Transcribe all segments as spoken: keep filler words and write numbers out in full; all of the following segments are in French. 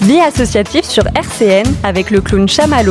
Vie associative sur R C N avec le clown Chamallow.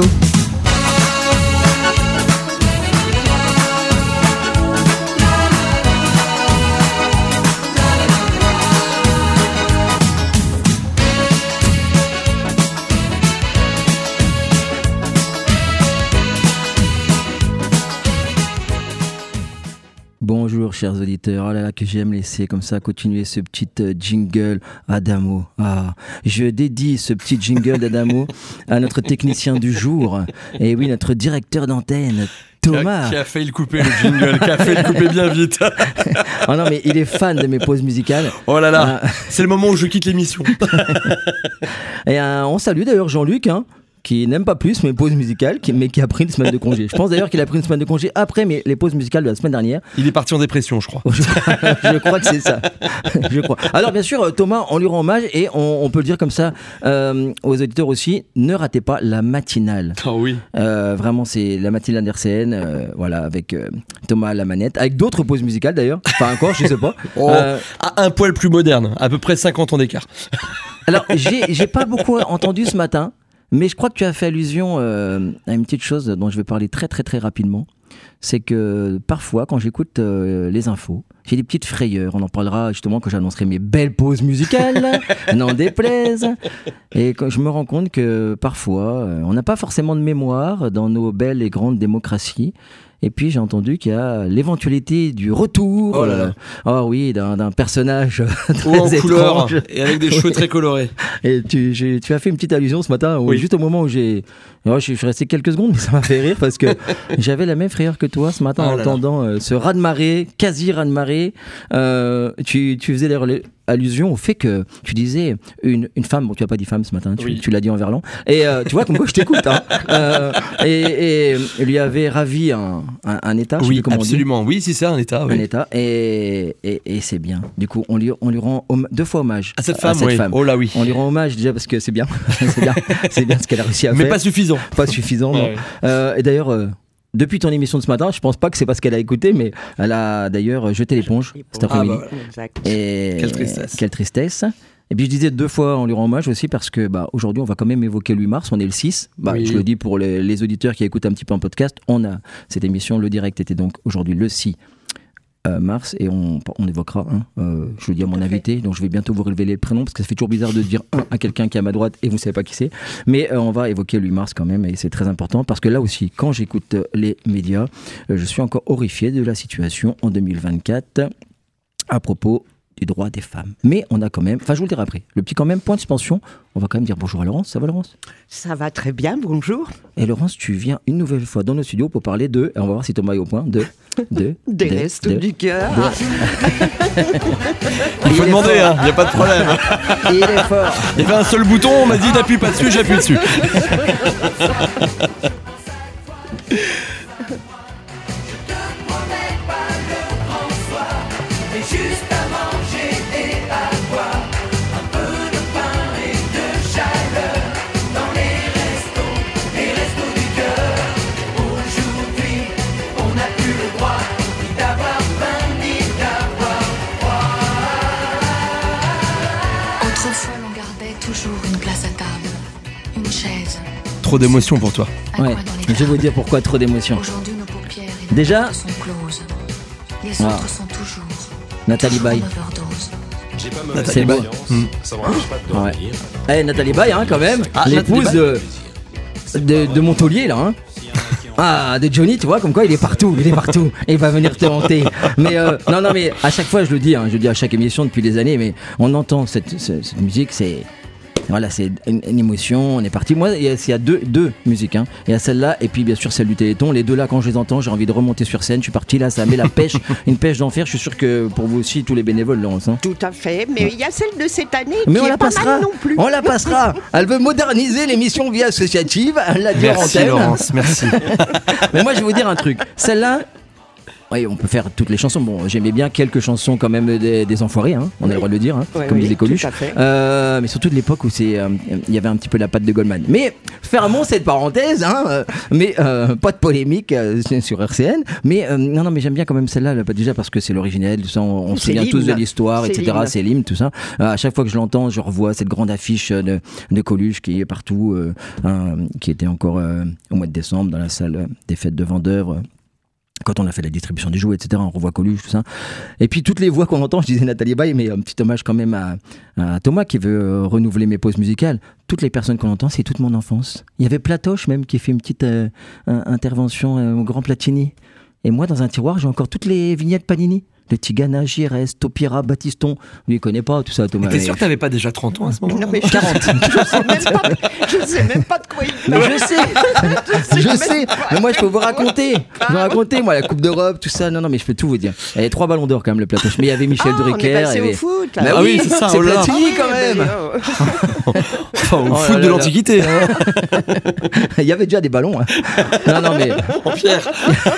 Bonjour chers auditeurs, oh là là que j'aime laisser comme ça continuer ce petit euh, jingle Adamo. Ah, je dédie ce petit jingle d'Adamo à notre technicien du jour, et oui notre directeur d'antenne Thomas. Qui a, qui a failli le couper le jingle, qui a failli le couper bien vite. Oh non mais il est fan de mes pauses musicales. Oh là là, euh... c'est le moment où je quitte l'émission. Et euh, on salue d'ailleurs Jean-Luc, hein, qui n'aime pas plus mes pauses musicales, qui, mais qui a pris une semaine de congé. Je pense d'ailleurs qu'il a pris une semaine de congé après mes, les pauses musicales de la semaine dernière. Il est parti en dépression, je crois. Je, je crois que c'est ça. Je crois. Alors bien sûr, Thomas, on lui rend hommage et on, on peut le dire comme ça euh, aux auditeurs aussi, ne ratez pas la matinale. Oh oui. Euh, vraiment, c'est la matinale d'R C N, euh, voilà, avec euh, Thomas à la manette, avec d'autres pauses musicales d'ailleurs. Enfin encore, je sais pas. Oh, euh, à un poil plus moderne, à peu près cinquante ans d'écart. Alors, j'ai, j'ai pas beaucoup entendu ce matin. Mais je crois que tu as fait allusion euh, à une petite chose dont je vais parler très très très rapidement. C'est que parfois, quand j'écoute euh, les infos, j'ai des petites frayeurs. On en parlera justement quand j'annoncerai mes belles pauses musicales, n'en déplaise. Et quand je me rends compte que parfois, euh, on n'a pas forcément de mémoire dans nos belles et grandes démocraties. Et puis j'ai entendu qu'il y a l'éventualité du retour, oh, là là. Euh, oh oui, d'un, d'un personnage très ou en étrange. couleur et avec des cheveux très colorés. Et tu, j'ai, tu as fait une petite allusion ce matin, où, oui. juste au moment où j'ai, oh, je suis resté quelques secondes, mais ça m'a fait rire parce que j'avais la même frayeur que toi ce matin oh en entendant euh, ce raz-de-marée, quasi raz-de-marée. Euh, tu, tu faisais d'ailleurs allusion au fait que tu disais une, une femme, bon tu n'as pas dit femme ce matin, tu, oui. tu l'as dit en verlan, et euh, tu vois comme quoi je t'écoute, hein. euh, et, et lui avait ravi un, un, un état. Oui, absolument, oui, c'est ça, un état. Oui. Un état, et, et, et c'est bien. Du coup, on lui, on lui rend homme, deux fois hommage à cette femme. À cette oui. femme. Oh là oui. On lui rend hommage déjà parce que c'est bien, c'est bien, c'est bien ce qu'elle a réussi à Mais faire. Mais pas suffisant. Pas suffisant, non. Ouais. Euh, et d'ailleurs. Euh, Depuis ton émission de ce matin, je pense pas que c'est parce qu'elle a écouté, mais elle a d'ailleurs jeté l'éponge cet après-midi. Ah bah, exact. Et quelle tristesse. Quelle tristesse. Et puis je disais deux fois, on lui rend hommage aussi parce que bah, aujourd'hui on va quand même évoquer le huit mars, on est le six. Bah, oui. Je le dis pour les, les auditeurs qui écoutent un petit peu un podcast, on a cette émission, le direct était donc aujourd'hui le six mars et on, on évoquera, hein, euh, je le dis à mon invité, donc je vais bientôt vous révéler le prénom parce que ça fait toujours bizarre de dire un à quelqu'un qui est à ma droite et vous ne savez pas qui c'est, mais euh, on va évoquer le huit mars quand même et c'est très important parce que là aussi quand j'écoute les médias, euh, je suis encore horrifié de la situation en deux mille vingt-quatre à propos des droits des femmes. Mais on a quand même, enfin je vous le dirai après, le petit quand même point de suspension, on va quand même dire bonjour à Laurence. Ça va Laurence ? Ça va très bien, bonjour. Et Laurence, tu viens une nouvelle fois dans nos studios pour parler de, et on va voir si Thomas est au point, de... de des de, restes de, du cœur. De... Il faut demander, il hein, n'y a pas de problème. Il est fort. Il y avait un seul bouton, on m'a dit t'appuies pas dessus, j'appuie dessus. Trop d'émotions pour toi. Ouais. Je vais vous dire pourquoi trop d'émotions. Déjà, sont closes. Les ah. autres sont toujours. Nathalie Baye. J'ai pas Nathalie Baye. Mmh. Ça m'empêche pas de dormir. Ouais. Eh, Nathalie Baye, hein, quand même. Ah, l'épouse de, de, de Montaulier, là. Hein. Ah, de Johnny, tu vois, comme quoi il est partout, il est partout. Et il va venir te hanter. Mais euh, non, non, mais à chaque fois, je le dis, hein, je le dis à chaque émission depuis des années, mais on entend cette, cette, cette musique, c'est. Voilà, c'est une, une émotion, on est parti. Moi, il y a, il y a deux, deux musiques. Hein. Il y a celle-là et puis bien sûr celle du Téléthon. Les deux là, quand je les entends, j'ai envie de remonter sur scène. Je suis parti là, ça met la pêche, une pêche d'enfer. Je suis sûr que pour vous aussi, tous les bénévoles, Laurence. Hein. Tout à fait, mais il y a celle de cette année mais qui on est la pas passera. mal non plus. On la passera. Elle veut moderniser l'émission Vie associative. Elle l'a dit en antenne. Merci Laurence, merci. Mais moi, je vais vous dire un truc. Celle-là, oui, on peut faire toutes les chansons. Bon, j'aimais bien quelques chansons quand même des, des Enfoirés, hein, on a le droit de le dire, hein, ouais, comme oui, disait Coluche. Euh, mais surtout de l'époque où c'est, euh, il y avait un petit peu la patte de Goldman. Mais fermons cette parenthèse, hein, euh, mais euh, pas de polémique euh, sur R C N. Mais euh, non, non, mais j'aime bien quand même celle-là, là, déjà parce que c'est l'originel, tout ça, on, on se souvient tous de l'histoire, c'est et cetera. L'hymne. C'est l'hymne, tout ça. Euh, à chaque fois que je l'entends, je revois cette grande affiche de, de Coluche qui est partout, euh, euh, qui était encore euh, au mois de décembre dans la salle des fêtes de vendeurs. Euh, Quand on a fait la distribution des jouets, et cetera, on revoit Coluche, tout ça. Et puis toutes les voix qu'on entend, je disais Nathalie Baye, mais un petit hommage quand même à, à Thomas qui veut euh, renouveler mes pauses musicales. Toutes les personnes qu'on entend, c'est toute mon enfance. Il y avait Platoche même qui fait une petite euh, intervention euh, au Grand Platini. Et moi, dans un tiroir, j'ai encore toutes les vignettes Panini. Le Tigana, Giresse, Taupira, Baptiston. Lui, il connaît pas tout ça, Thomas. T'es sûr que t'avais pas déjà trente ans à ce moment-là? Non, mais je, quarante. Je sais même pas, je sais même pas de quoi il parle. Mais je sais, je sais. Je sais. Mais moi, je peux vous raconter. Je vais raconter, moi, la Coupe d'Europe, tout ça. Non, non, mais je peux tout vous dire. Il y avait trois ballons d'or quand même, le plateau. Mais il y avait Michel ah, Drucker. On est passé avait... au foot. Bah ah oui, c'est ça. C'est Platini quand même. Enfin, au oh foot là, de l'Antiquité. Il y avait déjà des ballons. Hein. Non, non, mais en pierre.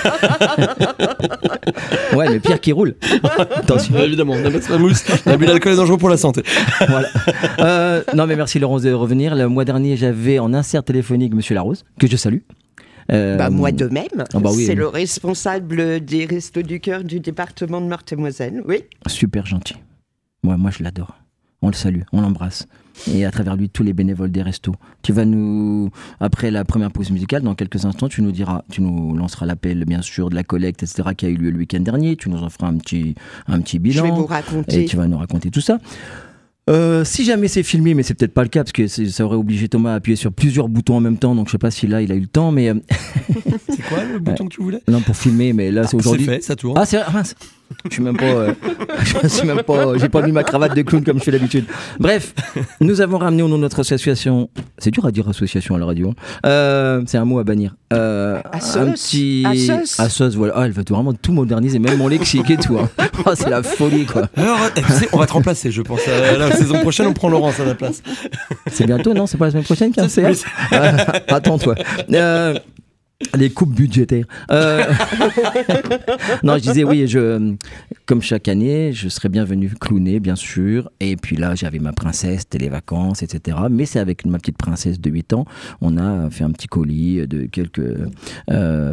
Ouais, mais pierre qui roule. Attention. Évidemment, la mousse. L'abus d'alcool est dangereux pour la santé. Voilà. Euh, non, mais merci Laurence de revenir. Le mois dernier, j'avais en insert téléphonique Monsieur Larose, que je salue. Euh, bah, moi de même. Oh bah oui, c'est oui. le responsable des Restos du Cœur du département de Meurthe-et-Moselle. Oui. Super gentil. Moi, moi, je l'adore. On le salue, on l'embrasse. Et à travers lui, tous les bénévoles des restos. Tu vas nous, après la première pause musicale, dans quelques instants, tu nous diras, tu nous lanceras l'appel, bien sûr, de la collecte, et cetera, qui a eu lieu le week-end dernier. Tu nous en feras un petit, un petit bilan. Je vais vous raconter. Et tu vas nous raconter tout ça. Euh, si jamais c'est filmé, mais c'est peut-être pas le cas parce que ça aurait obligé Thomas à appuyer sur plusieurs boutons en même temps, donc je sais pas si là il a eu le temps, mais c'est quoi le bouton que tu voulais? Non, pour filmer, mais là c'est ah, aujourd'hui. C'est fait, ça tourne. Ah c'est vrai. Je suis même pas, euh, je suis même pas, j'ai pas mis ma cravate de clown comme je fais d'habitude. Bref, nous avons ramené au nom de notre association. C'est dur à dire association à la radio. Euh, c'est un mot à bannir. Euh, Assos. Un petit. Assos. Assos, voilà. Ah, elle va tout, vraiment tout moderniser, même mon lexique et tout. Hein. Oh, c'est la folie, quoi. Alors, tu sais, on va te remplacer, je pense. À la saison prochaine, on prend Laurence à la place. C'est bientôt, non? C'est pas la semaine prochaine qu'il y a un C R? euh, Attends-toi. Euh, Les coupes budgétaires. Euh... non, je disais oui, je, comme chaque année, je serais bienvenu clowner, bien sûr. Et puis là, j'avais ma princesse, c'était les vacances, et cetera. Mais c'est avec ma petite princesse de huit ans, on a fait un petit colis de quelques euh,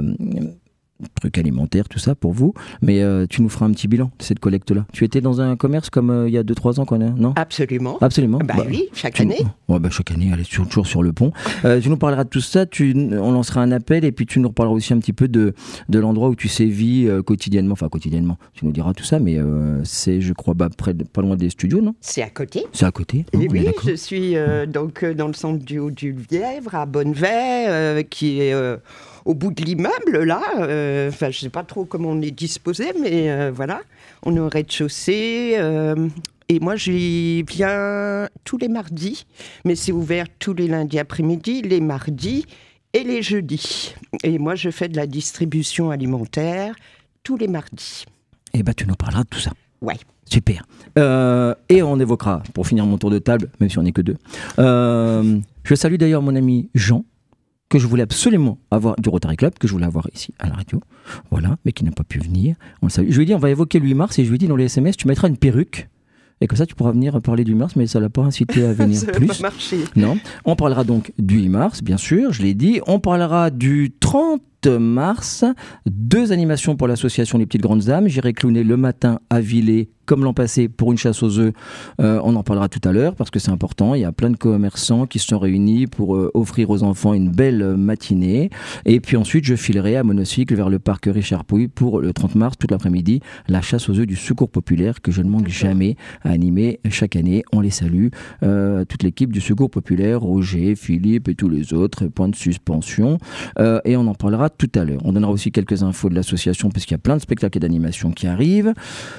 trucs alimentaires, tout ça pour vous. Mais euh, tu nous feras un petit bilan de cette collecte-là. Tu étais dans un commerce comme euh, il y a deux trois ans, qu'on a, non? Absolument. Absolument. Bah, bah oui, chaque tu, année. Ouais, bah, chaque année, elle est toujours sur le pont. Euh, tu nous parleras de tout ça, tu, on lancera un appel et puis tu nous reparleras aussi un petit peu de, de l'endroit où tu sévis euh, quotidiennement. Enfin, quotidiennement, tu nous diras tout ça, mais euh, c'est, je crois, bah, près de, pas loin des studios, non? C'est à côté. C'est à côté. Et oui, je suis euh, donc euh, dans le centre du Haut-du-Lièvre, à Bonnevet, euh, qui est euh, au bout de l'immeuble, là. Euh, enfin, je ne sais pas trop comment on est disposé, mais euh, voilà. On est au rez-de-chaussée. Euh, et moi, j'y viens tous les mardis, mais c'est ouvert tous les lundis après-midi, les mardis et les jeudis. Et moi, je fais de la distribution alimentaire tous les mardis. Et bah, tu nous parleras de tout ça. Ouais. Super. Euh, et on évoquera, pour finir mon tour de table, même si on n'est que deux. Euh, je salue d'ailleurs mon ami Jean, que je voulais absolument avoir, du Rotary Club, que je voulais avoir ici à la radio, voilà, mais qui n'a pas pu venir. On le salue. Je lui ai dit, on va évoquer le huit mars, et je lui ai dit dans les S M S, tu mettras une perruque, et comme ça tu pourras venir parler du huit mars, mais ça ne l'a pas incité à venir ça plus. Ça va pas marcher. Non. On parlera donc du huit mars, bien sûr, je l'ai dit. On parlera du trente mars, deux animations pour l'association Les Petites Grandes Âmes. J'irai clowner le matin à Villers, comme l'an passé, pour une chasse aux œufs. Euh, on en parlera tout à l'heure, parce que c'est important. Il y a plein de commerçants qui se sont réunis pour euh, offrir aux enfants une belle matinée. Et puis ensuite, je filerai à monocycle vers le parc Richard Pouille pour le trente mars, toute l'après-midi, la chasse aux œufs du Secours Populaire, que je ne manque jamais à animer chaque année. On les salue. Euh, toute l'équipe du Secours Populaire, Roger, Philippe et tous les autres, point de suspension. Euh, et on en parlera tout à l'heure. On donnera aussi quelques infos de l'association, parce qu'il y a plein de spectacles et d'animations qui arrivent.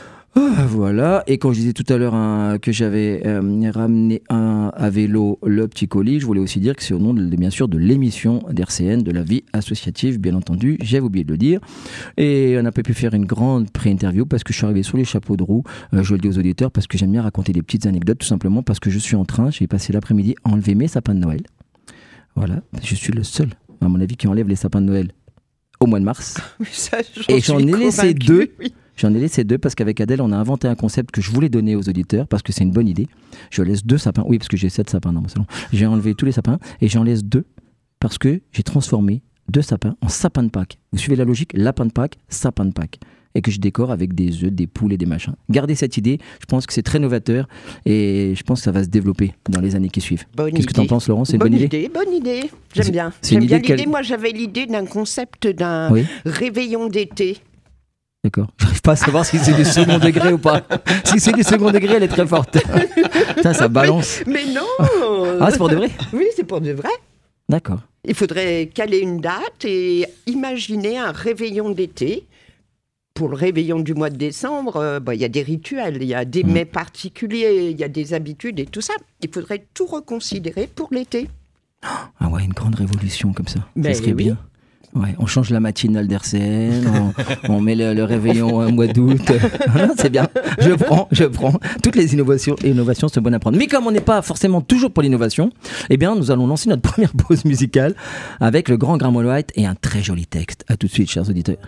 Ah, voilà, et quand je disais tout à l'heure hein, que j'avais euh, ramené un, à vélo le petit colis, je voulais aussi dire que c'est au nom de, bien sûr de l'émission d'R C N, de la vie associative, bien entendu, j'avais oublié de le dire. Et on n'a pas pu faire une grande pré-interview parce que je suis arrivé sur les chapeaux de roue, euh, je le dis aux auditeurs, parce que j'aime bien raconter des petites anecdotes, tout simplement parce que je suis en train, j'ai passé l'après-midi à enlever mes sapins de Noël. Voilà, je suis le seul, à mon avis, qui enlève les sapins de Noël au mois de mars. Ça, Et j'en ai suis laissé convaincue, deux. oui. J'en ai laissé deux parce qu'avec Adèle, on a inventé un concept que je voulais donner aux auditeurs parce que c'est une bonne idée. Je laisse deux sapins. Oui, parce que j'ai sept sapins dans mon salon. J'ai enlevé tous les sapins et j'en laisse deux parce que j'ai transformé deux sapins en sapin de Pâques. Vous suivez la logique ? Lapin de Pâques, sapin de Pâques. Et que je décore avec des œufs, des poules et des machins. Gardez cette idée. Je pense que c'est très novateur et je pense que ça va se développer dans les années qui suivent. Bonne Qu'est-ce que tu en idée. penses, Laurent ? C'est une bonne, bonne idée, idée Bonne idée. J'aime C'est- bien. c'est une J'aime bien idée l'idée. qu'elle- Moi, j'avais l'idée d'un concept d'un Oui. réveillon d'été. D'accord. J'arrive pas à savoir si c'est du second degré ou pas. Si c'est du second degré, elle est très forte. Putain, ça balance. Mais non. Ah, c'est pour de vrai ? Oui, c'est pour de vrai. D'accord. Il faudrait caler une date et imaginer un réveillon d'été. Pour le réveillon du mois de décembre, euh, bah, il y a des rituels, il y a des Mmh. mets particuliers, il y a des habitudes et tout ça. Il faudrait tout reconsidérer pour l'été. Ah ouais, une grande révolution comme ça. Mais ça serait oui. bien. Ouais, on change la matinale d'R C N, on, on met le, le réveillon au mois d'août. C'est bien, je prends, je prends. Toutes les innovations, innovations sont bonnes à prendre. Mais comme on n'est pas forcément toujours pour l'innovation, eh bien, nous allons lancer notre première pause musicale avec le grand Graham Allwright et un très joli texte. À tout de suite, chers auditeurs.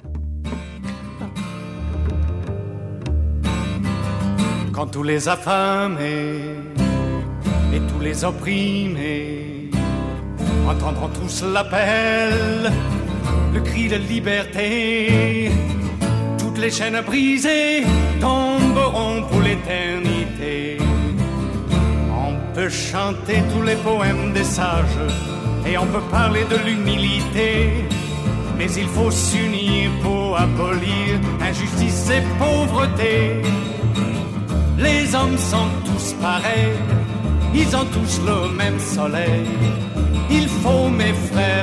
Quand tous les affamés et tous les opprimés entendront tous l'appel, le cri de liberté, toutes les chaînes brisées tomberont pour l'éternité. On peut chanter tous les poèmes des sages et on peut parler de l'humilité, mais il faut s'unir pour abolir injustice et pauvreté. Les hommes sont tous pareils, ils ont tous le même soleil. Il faut, mes frères,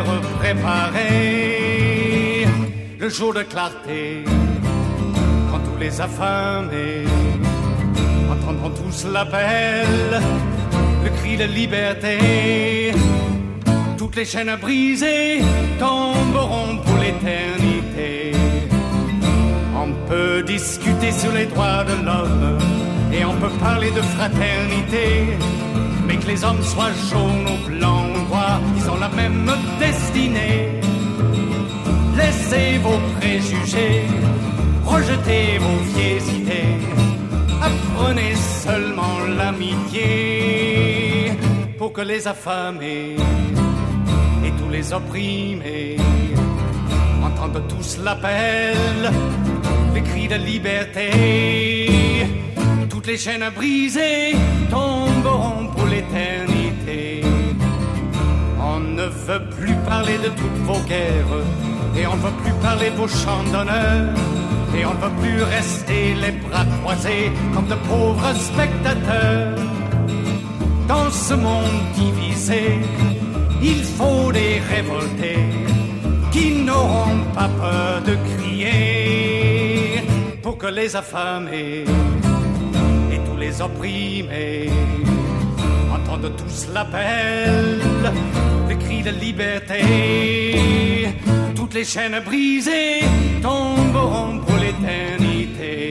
préparer le jour de clarté. Quand tous les affamés entendront tous l'appel, le cri de liberté, toutes les chaînes brisées tomberont pour l'éternité. On peut discuter sur les droits de l'homme et on peut parler de fraternité, mais que les hommes soient jaunes ou blancs ou noirs, ils ont la même destinée. Laissez vos préjugés, rejetez vos vieilles idées, apprenez seulement l'amitié pour que les affamés et tous les opprimés entendent tous l'appel, les cris de liberté. Toutes les chaînes brisées tomberont pour l'éternité. On ne veut plus parler de toutes vos guerres, et on ne veut plus parler de vos chants d'honneur, et on ne veut plus rester les bras croisés comme de pauvres spectateurs. Dans ce monde divisé, il faut des révoltés qui n'auront pas peur de crier pour que les affamés les opprimés entendent tous l'appel, le cri de liberté. Toutes les chaînes brisées tomberont pour l'éternité.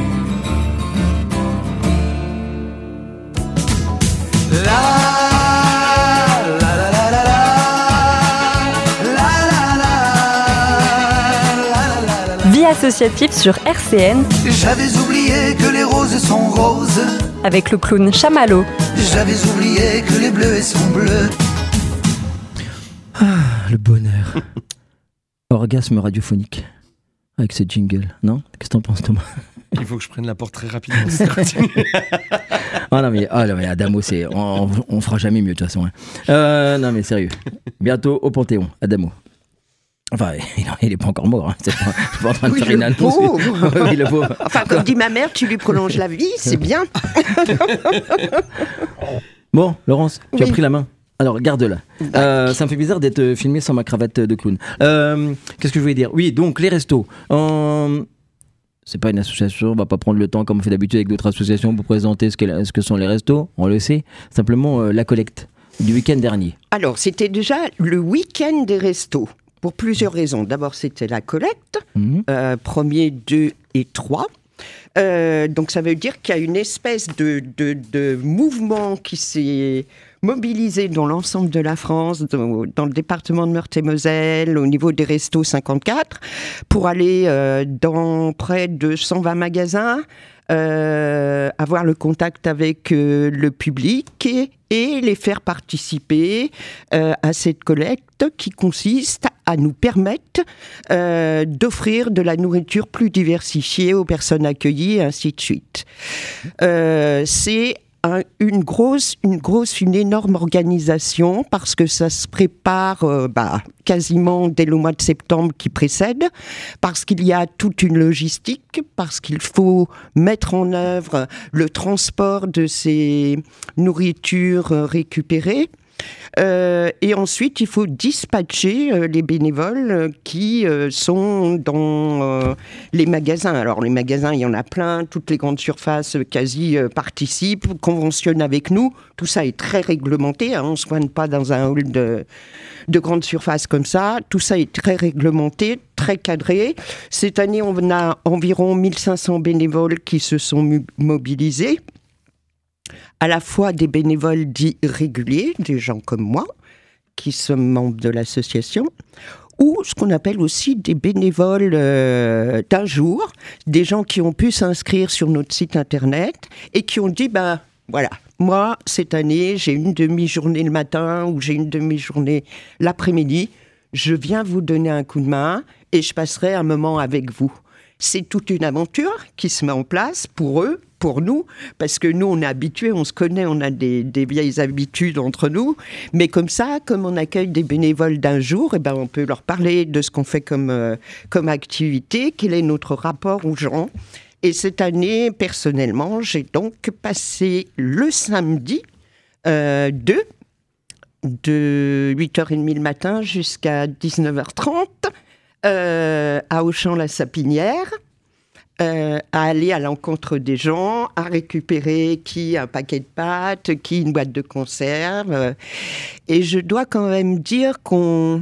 La Vie associative sur R C N. J'avais oublié que les roses sont roses. Avec le clown Chamallow. J'avais oublié que les bleus sont bleus. Ah, le bonheur. Orgasme radiophonique. Avec ce jingle, non ? Qu'est-ce que t'en penses, Thomas ? Il faut que je prenne la porte très rapidement. Si ça continue. Ah non mais, ah non, mais Adamo, c'est, on, on fera jamais mieux de toute façon. Hein. Euh, non mais sérieux. Bientôt au Panthéon, Adamo. Enfin, il n'est pas encore mort. Hein. C'est pas, je suis pas en train de Oui, faire le une annonce. pauvre. Oui, le pauvre. Enfin, comme dit ma mère, tu lui prolonges la vie, c'est bien. Bon, Laurence, tu Oui. as pris la main. Alors, garde-la. Euh, ça me fait bizarre d'être filmé sans ma cravate de clown. Euh, qu'est-ce que je voulais dire ? Oui, donc les restos. Euh, c'est pas une association, on va pas prendre le temps comme on fait d'habitude avec d'autres associations pour présenter ce, qu'est, ce que sont les restos. On le sait. Simplement euh, la collecte du week-end dernier. Alors, c'était déjà le week-end des restos, pour plusieurs raisons. D'abord, c'était la collecte, Mmh. euh, premier, deux et trois. Euh, donc ça veut dire qu'il y a une espèce de, de, de mouvement qui s'est mobilisé dans l'ensemble de la France, dans, dans le département de Meurthe-et-Moselle, au niveau des restos cinquante-quatre, pour aller euh, dans près de cent vingt magasins, euh, avoir le contact avec euh, le public et, et les faire participer euh, à cette collecte qui consiste à nous permettre euh, d'offrir de la nourriture plus diversifiée aux personnes accueillies et ainsi de suite. Euh, c'est un, une grosse, une grosse, une énorme organisation parce que ça se prépare euh, bah, quasiment dès le mois de septembre qui précède, parce qu'il y a toute une logistique, parce qu'il faut mettre en œuvre le transport de ces nourritures récupérées. Euh, et ensuite, il faut dispatcher euh, les bénévoles euh, qui euh, sont dans euh, les magasins. Alors, les magasins, il y en a plein. Toutes les grandes surfaces euh, quasi euh, participent, conventionnent avec nous. Tout ça est très réglementé. Hein. On ne se pointe pas dans un hall de, de grande surface comme ça. Tout ça est très réglementé, très cadré. Cette année, on a environ mille cinq cents bénévoles qui se sont mu- mobilisés. À la fois des bénévoles dits réguliers, des gens comme moi, qui sommes membres de l'association, ou ce qu'on appelle aussi des bénévoles euh, d'un jour, des gens qui ont pu s'inscrire sur notre site internet et qui ont dit, ben voilà, moi, cette année, j'ai une demi-journée le matin ou j'ai une demi-journée l'après-midi, je viens vous donner un coup de main et je passerai un moment avec vous. C'est toute une aventure qui se met en place pour eux, pour nous, parce que nous, on est habitués, on se connaît, on a des, des vieilles habitudes entre nous. Mais comme ça, comme on accueille des bénévoles d'un jour, eh ben, on peut leur parler de ce qu'on fait comme, euh, comme activité, quel est notre rapport aux gens. Et cette année, personnellement, j'ai donc passé le samedi euh, de, de huit heures trente le matin jusqu'à dix-neuf heures trente euh, à Auchan-la-Sapinière. Euh, à aller à l'encontre des gens, à récupérer qui un paquet de pâtes, qui une boîte de conserve. Euh, et je dois quand même dire qu'on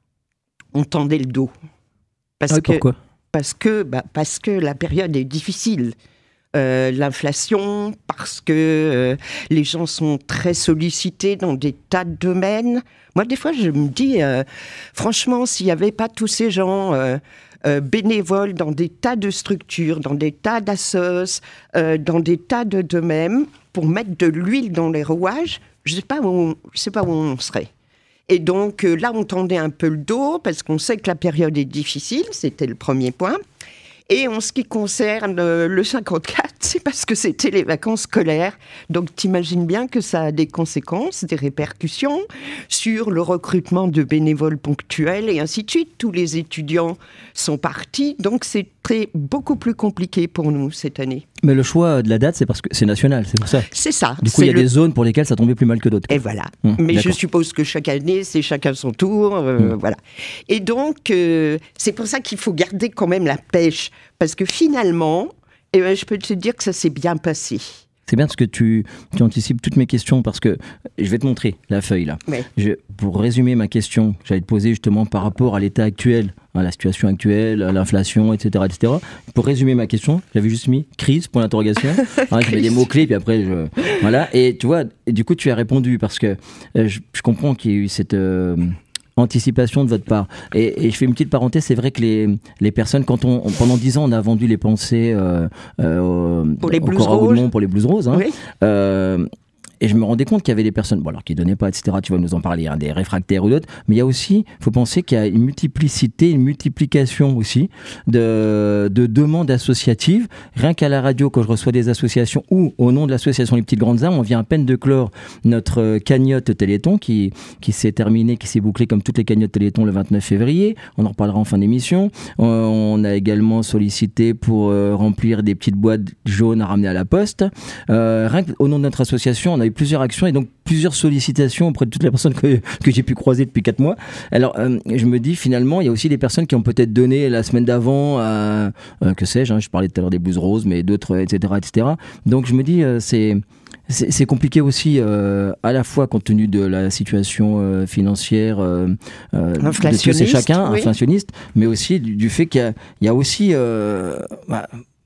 on tendait le dos. Parce ah oui, que, pourquoi parce que, bah, parce que la période est difficile. Euh, l'inflation, parce que euh, les gens sont très sollicités dans des tas de domaines. Moi, des fois, je me dis, euh, franchement, s'il n'y avait pas tous ces gens... Euh, Euh, bénévoles dans des tas de structures, dans des tas d'assos, euh, dans des tas de domaines, pour mettre de l'huile dans les rouages, je ne sais pas où on, je sais pas où on serait. Et donc euh, là, on tendait un peu le dos, parce qu'on sait que la période est difficile, c'était le premier point. Et en ce qui concerne euh, le cinquante-quatre, c'est parce que c'était les vacances scolaires. Donc, t'imagines bien que ça a des conséquences, des répercussions sur le recrutement de bénévoles ponctuels et ainsi de suite. Tous les étudiants sont partis, donc c'est très, beaucoup plus compliqué pour nous cette année. Mais le choix de la date, c'est parce que c'est national, c'est pour ça. C'est ça. Du coup, il y a le... des zones pour lesquelles ça tombait plus mal que d'autres. Et voilà. Mmh, Mais d'accord. je suppose que chaque année, c'est chacun son tour. Euh, mmh. Voilà. Et donc, euh, c'est pour ça qu'il faut garder quand même la pêche. Parce que finalement, eh ben, je peux te dire que ça s'est bien passé. C'est bien parce que tu, tu anticipes toutes mes questions, parce que je vais te montrer la feuille là. Ouais. Je, pour résumer ma question, j'allais te poser justement par rapport à l'état actuel, à la situation actuelle, à l'inflation, et cetera, et cetera. Pour résumer ma question, j'avais juste mis crise pour l'interrogation. Hein, je mets des mots clés puis après je voilà. Et tu vois, et du coup tu as répondu parce que euh, je, je comprends qu'il y a eu cette euh, anticipation de votre part. Et, et je fais une petite parenthèse, c'est vrai que les, les personnes, quand on, on pendant dix ans on a vendu les pensées euh, euh, pour les blues roses, pour les blues roses, hein, oui. euh, et je me rendais compte qu'il y avait des personnes, bon alors qui donnaient pas, et cetera. Tu vas nous en parler, hein, des réfractaires ou d'autres. Mais il y a aussi, il faut penser qu'il y a une multiplicité, une multiplication aussi de, de demandes associatives. Rien qu'à la radio, quand je reçois des associations ou au nom de l'association Les Petites Grandes Âmes, on vient à peine de clore notre cagnotte Téléthon qui, qui s'est terminée, qui s'est bouclée comme toutes les cagnottes Téléthon le vingt-neuf février. On en reparlera en fin d'émission. On, on a également sollicité pour euh, remplir des petites boîtes jaunes à ramener à la poste. Euh, rien qu'au nom de notre association, on a eu plusieurs actions et donc plusieurs sollicitations auprès de toutes les personnes que, que j'ai pu croiser depuis quatre mois. Alors, euh, je me dis finalement, il y a aussi des personnes qui ont peut-être donné la semaine d'avant, à, euh, que sais-je, hein, je parlais tout à l'heure des blues roses, mais d'autres, et cetera, et cetera. Donc, je me dis, euh, c'est, c'est, c'est compliqué aussi, euh, à la fois compte tenu de la situation euh, financière euh, euh, de tous et chacun, oui. inflationniste, mais aussi du, du fait qu'il y a, il y a aussi... Euh, bah,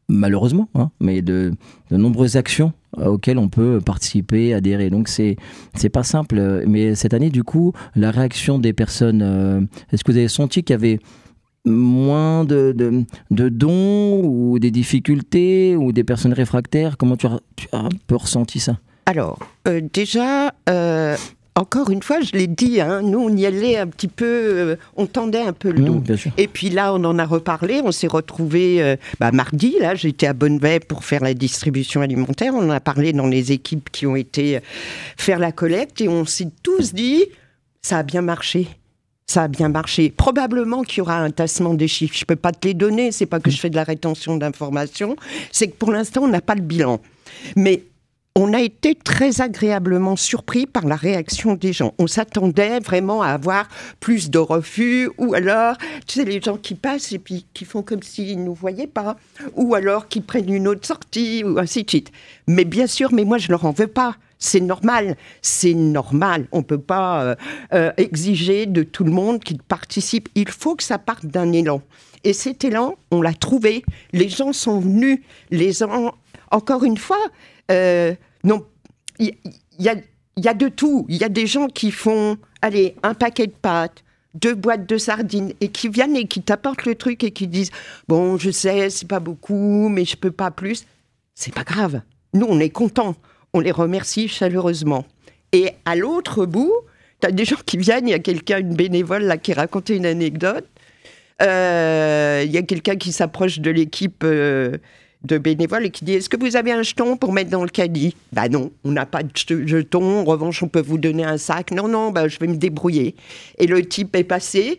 malheureusement, hein, mais de, de nombreuses actions auxquelles on peut participer, adhérer. Donc c'est c'est pas simple. Mais cette année, du coup, la réaction des personnes, euh, est-ce que vous avez senti qu'il y avait moins de, de, de dons ou des difficultés ou des personnes réfractaires? Comment tu as, tu as un peu ressenti ça? Alors, euh, déjà, euh, encore une fois, je l'ai dit, hein, nous on y allait un petit peu, euh, on tendait un peu le dos. Mmh, bien sûr. Et puis là, on en a reparlé, on s'est retrouvés euh, bah, mardi, là, j'étais à Bonneveille pour faire la distribution alimentaire, on en a parlé dans les équipes qui ont été faire la collecte et on s'est tous dit, ça a bien marché. Ça a bien marché. Probablement qu'il y aura un tassement des chiffres. Je ne peux pas te les donner, c'est pas que je fais de la rétention d'informations, c'est que pour l'instant, on n'a pas le bilan. Mais on a été très agréablement surpris par la réaction des gens. On s'attendait vraiment à avoir plus de refus, ou alors, tu sais, les gens qui passent et puis qui font comme s'ils ne nous voyaient pas, ou alors qui prennent une autre sortie, ou ainsi de suite. Mais bien sûr, mais moi, je ne leur en veux pas. C'est normal, c'est normal. On ne peut pas euh, euh, exiger de tout le monde qu'il participe. Il faut que ça parte d'un élan. Et cet élan, on l'a trouvé. Les gens sont venus. Les gens, encore une fois, euh, non, il y, y, y a de tout. Il y a des gens qui font, allez, un paquet de pâtes, deux boîtes de sardines, et qui viennent et qui t'apportent le truc et qui disent « Bon, je sais, c'est pas beaucoup, mais je peux pas plus. » C'est pas grave. Nous, on est contents. On les remercie chaleureusement. Et à l'autre bout, tu as des gens qui viennent, il y a quelqu'un, une bénévole là, qui racontait une anecdote. Il euh, y a quelqu'un qui s'approche de l'équipe euh, de bénévoles et qui dit « Est-ce que vous avez un jeton pour mettre dans le caddie ?» Ben non, on n'a pas de jeton. En revanche, on peut vous donner un sac. Non, non, ben, je vais me débrouiller. Et le type est passé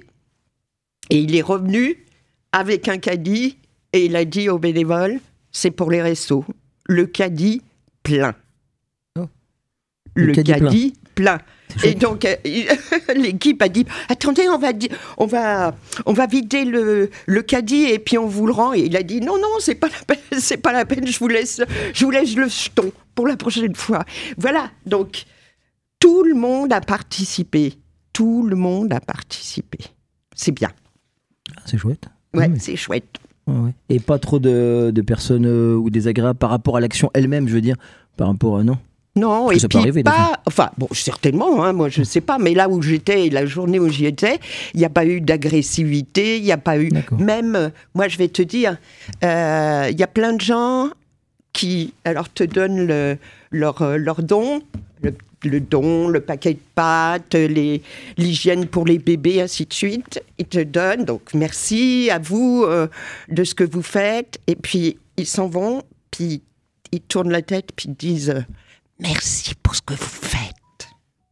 et il est revenu avec un caddie et il a dit aux bénévoles « C'est pour les restos. Le caddie plein. » Le, le caddie, caddie plein. plein. Et donc, euh, l'équipe a dit « Attendez, on va, on va, on va vider le, le caddie et puis on vous le rend. » Et il a dit « Non, non, c'est pas la peine, c'est pas la peine, je vous laisse, je vous laisse le jeton pour la prochaine fois. » Voilà, donc, tout le monde a participé. Tout le monde a participé. C'est bien. Ah, c'est chouette. Ouais, mmh. c'est chouette. Ouais. Et pas trop de, de personnes euh, ou désagréables par rapport à l'action elle-même, je veux dire, par rapport à non. Non, et puis arriver, pas... Enfin, bon, certainement, hein, moi, je ne sais pas, mais là où j'étais, la journée où j'y étais, il n'y a pas eu d'agressivité, il n'y a pas eu... D'accord. Même, moi, je vais te dire, il euh, y a plein de gens qui, alors, te donnent le, leur, leur don, le, le don, le paquet de pâtes, les, l'hygiène pour les bébés, ainsi de suite. Ils te donnent, donc merci à vous euh, de ce que vous faites. Et puis, ils s'en vont, puis ils tournent la tête, puis ils disent... Merci pour ce que vous faites.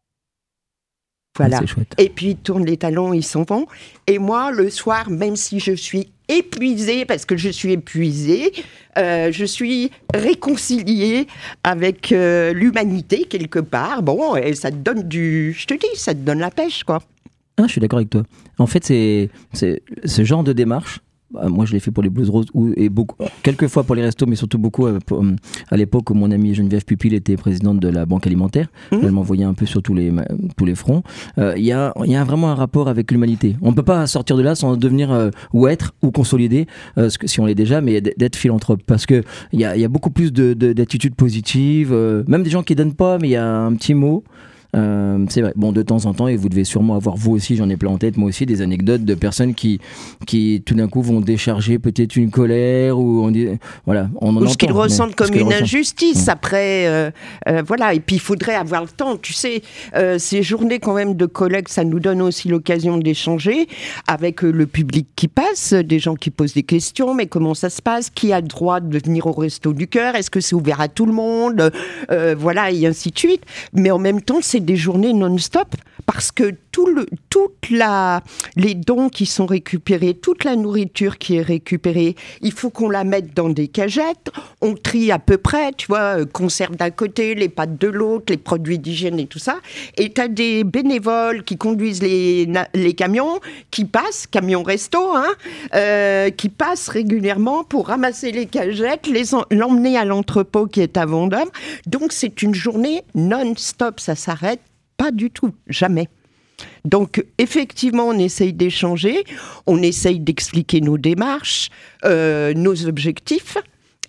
Voilà. C'est chouette. Et puis, ils tournent les talons, ils s'en vont. Et moi, le soir, même si je suis épuisée, parce que je suis épuisée, euh, je suis réconciliée avec euh, l'humanité, quelque part. Bon, et ça te donne du... Je te dis, ça te donne la pêche, quoi. Ah, je suis d'accord avec toi. En fait, c'est, c'est ce genre de démarche. Moi, je l'ai fait pour les Blues Roses et beaucoup, quelques fois pour les restos, mais surtout beaucoup à l'époque où mon amie Geneviève Pupil était présidente de la Banque Alimentaire. Mmh. Elle m'envoyait un peu sur tous les, tous les fronts. Il euh, y, a, y a vraiment un rapport avec l'humanité. On ne peut pas sortir de là sans devenir euh, ou être ou consolider, euh, si on l'est déjà, mais d'être philanthrope. Parce qu'il y a, y a beaucoup plus de, de, d'attitudes positives, euh, même des gens qui ne donnent pas, mais il y a un petit mot. Euh, c'est vrai. Bon, de temps en temps, et vous devez sûrement avoir, vous aussi, j'en ai plein en tête, moi aussi, des anecdotes de personnes qui, qui tout d'un coup, vont décharger peut-être une colère ou on dit, voilà, on en ou ce qu'ils ressentent comme une ressentent. injustice. Mmh. Après, euh, euh, voilà. Et puis, il faudrait avoir le temps. Tu sais, euh, ces journées quand même de collecte, ça nous donne aussi l'occasion d'échanger avec euh, le public qui passe, des gens qui posent des questions. Mais comment ça se passe? Qui a le droit de venir au Resto du Cœur? Est-ce que c'est ouvert à tout le monde? euh, Voilà, et ainsi de suite. Mais en même temps, c'est des journées non-stop parce que tout le, toute la, les dons qui sont récupérés, toute la nourriture qui est récupérée, il faut qu'on la mette dans des cagettes, on trie à peu près, tu vois, euh, conserve d'un côté, les pâtes de l'autre, les produits d'hygiène et tout ça, et tu as des bénévoles qui conduisent les, les camions, qui passent, camions resto, hein, euh, qui passent régulièrement pour ramasser les cagettes, les en, l'emmener à l'entrepôt qui est à Vendôme. Donc c'est une journée non-stop, ça s'arrête pas du tout, jamais. Donc, effectivement, on essaye d'échanger, on essaye d'expliquer nos démarches, euh, nos objectifs,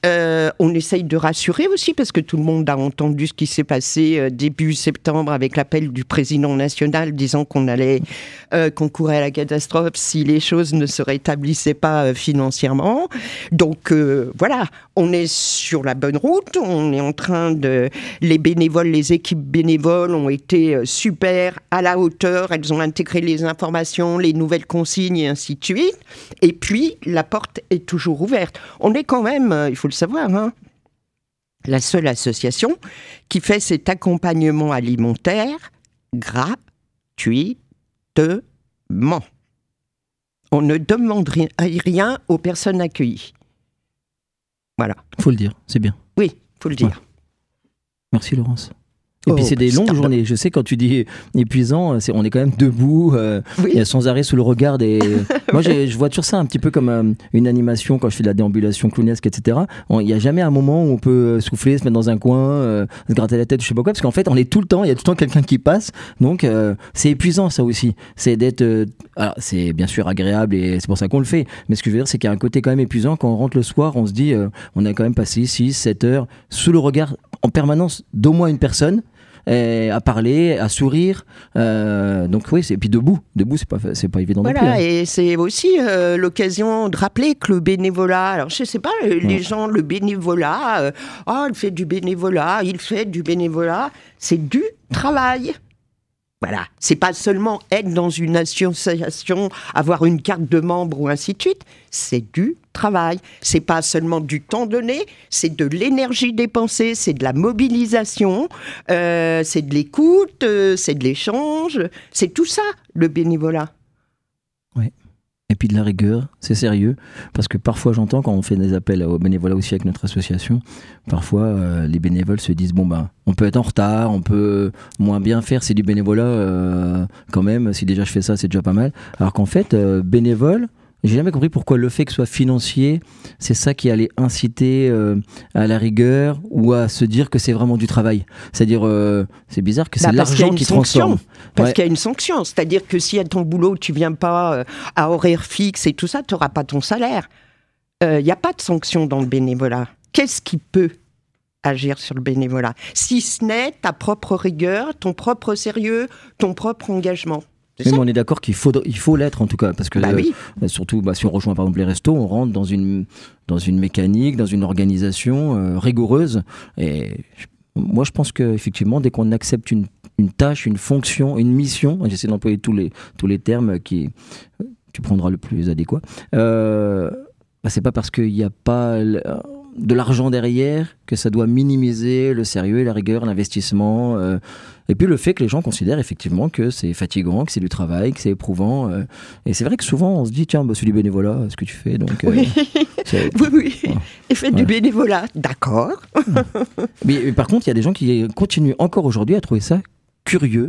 Euh, on essaye de rassurer aussi, parce que tout le monde a entendu ce qui s'est passé euh, début septembre avec l'appel du président national disant qu'on allait euh, qu'on courait à la catastrophe si les choses ne se rétablissaient pas euh, financièrement. Donc euh, voilà, on est sur la bonne route, on est en train de... Les bénévoles, les équipes bénévoles ont été euh, super, à la hauteur, elles ont intégré les informations, les nouvelles consignes et ainsi de suite. Et puis, la porte est toujours ouverte. On est quand même, euh, il faut le savoir, hein, la seule association qui fait cet accompagnement alimentaire gratuitement. On ne demande rien, rien aux personnes accueillies. Voilà. Faut le dire, c'est bien. Oui, faut le dire. Ouais. Merci Laurence. Et oh, puis c'est des longues stop. journées. Je sais, quand tu dis épuisant, c'est, on est quand même debout, euh, Oui. sans arrêt sous le regard des... Moi, j'ai, je vois toujours ça un petit peu comme euh, une animation quand je fais de la déambulation clownesque, et cetera. Il n'y a jamais un moment où on peut souffler, se mettre dans un coin, euh, se gratter la tête, je sais pas quoi, parce qu'en fait, on est tout le temps, il y a tout le temps quelqu'un qui passe. Donc, euh, c'est épuisant, ça aussi. C'est d'être... Euh, alors, c'est bien sûr agréable et c'est pour ça qu'on le fait. Mais ce que je veux dire, c'est qu'il y a un côté quand même épuisant. Quand on rentre le soir, on se dit, euh, on a quand même passé six, sept heures sous le regard en permanence d'au moins une personne. À parler, à sourire, euh, donc oui, c'est, et puis debout, debout c'est pas, c'est pas évident voilà, non plus. Hein. Et c'est aussi euh, l'occasion de rappeler que le bénévolat, alors je sais pas, les ouais. gens, le bénévolat, euh, oh, il fait du bénévolat, il fait du bénévolat, c'est du travail. Voilà, c'est pas seulement être dans une association, avoir une carte de membre ou ainsi de suite, c'est du travail. C'est pas seulement du temps donné, c'est de l'énergie dépensée, c'est de la mobilisation, euh, c'est de l'écoute, euh, c'est de l'échange, c'est tout ça, le bénévolat. Oui. Et puis de la rigueur, c'est sérieux, parce que parfois j'entends quand on fait des appels au bénévolat aussi avec notre association, parfois euh, les bénévoles se disent bon ben on peut être en retard, on peut moins bien faire, c'est du bénévolat euh, quand même, si déjà je fais ça c'est déjà pas mal, alors qu'en fait euh, bénévole, j'ai jamais compris pourquoi le fait que ce soit financier, c'est ça qui allait inciter euh, à la rigueur ou à se dire que c'est vraiment du travail. C'est-à-dire, euh, c'est bizarre que c'est bah l'argent qui transforme. Parce ouais. qu'il y a une sanction. C'est-à-dire que si à ton boulot, tu viens pas euh, à horaire fixe et tout ça, tu n'auras pas ton salaire. Il euh, n'y a pas de sanction dans le bénévolat. Qu'est-ce qui peut agir sur le bénévolat? Si ce n'est ta propre rigueur, ton propre sérieux, ton propre engagement. Mais on est d'accord qu'il faut, il faut l'être en tout cas, parce que bah oui. euh, surtout bah, si on rejoint par exemple les restos, on rentre dans une, dans une mécanique, dans une organisation euh, rigoureuse. Et je, moi je pense qu'effectivement, dès qu'on accepte une, une tâche, une fonction, une mission, j'essaie d'employer tous les, tous les termes qui tu prendras le plus adéquat, euh, bah, c'est pas parce qu'il n'y a pas de l'argent derrière que ça doit minimiser le sérieux, la rigueur, l'investissement. Euh, et puis le fait que les gens considèrent effectivement que c'est fatigant, que c'est du travail, que c'est éprouvant. Euh, et c'est vrai que souvent on se dit tiens, bah, c'est du bénévolat, ce que tu fais. Donc, euh, oui, c'est... oui, oui. Ouais. Et fait ouais. du bénévolat, d'accord. mais, mais par contre, il y a des gens qui continuent encore aujourd'hui à trouver ça curieux.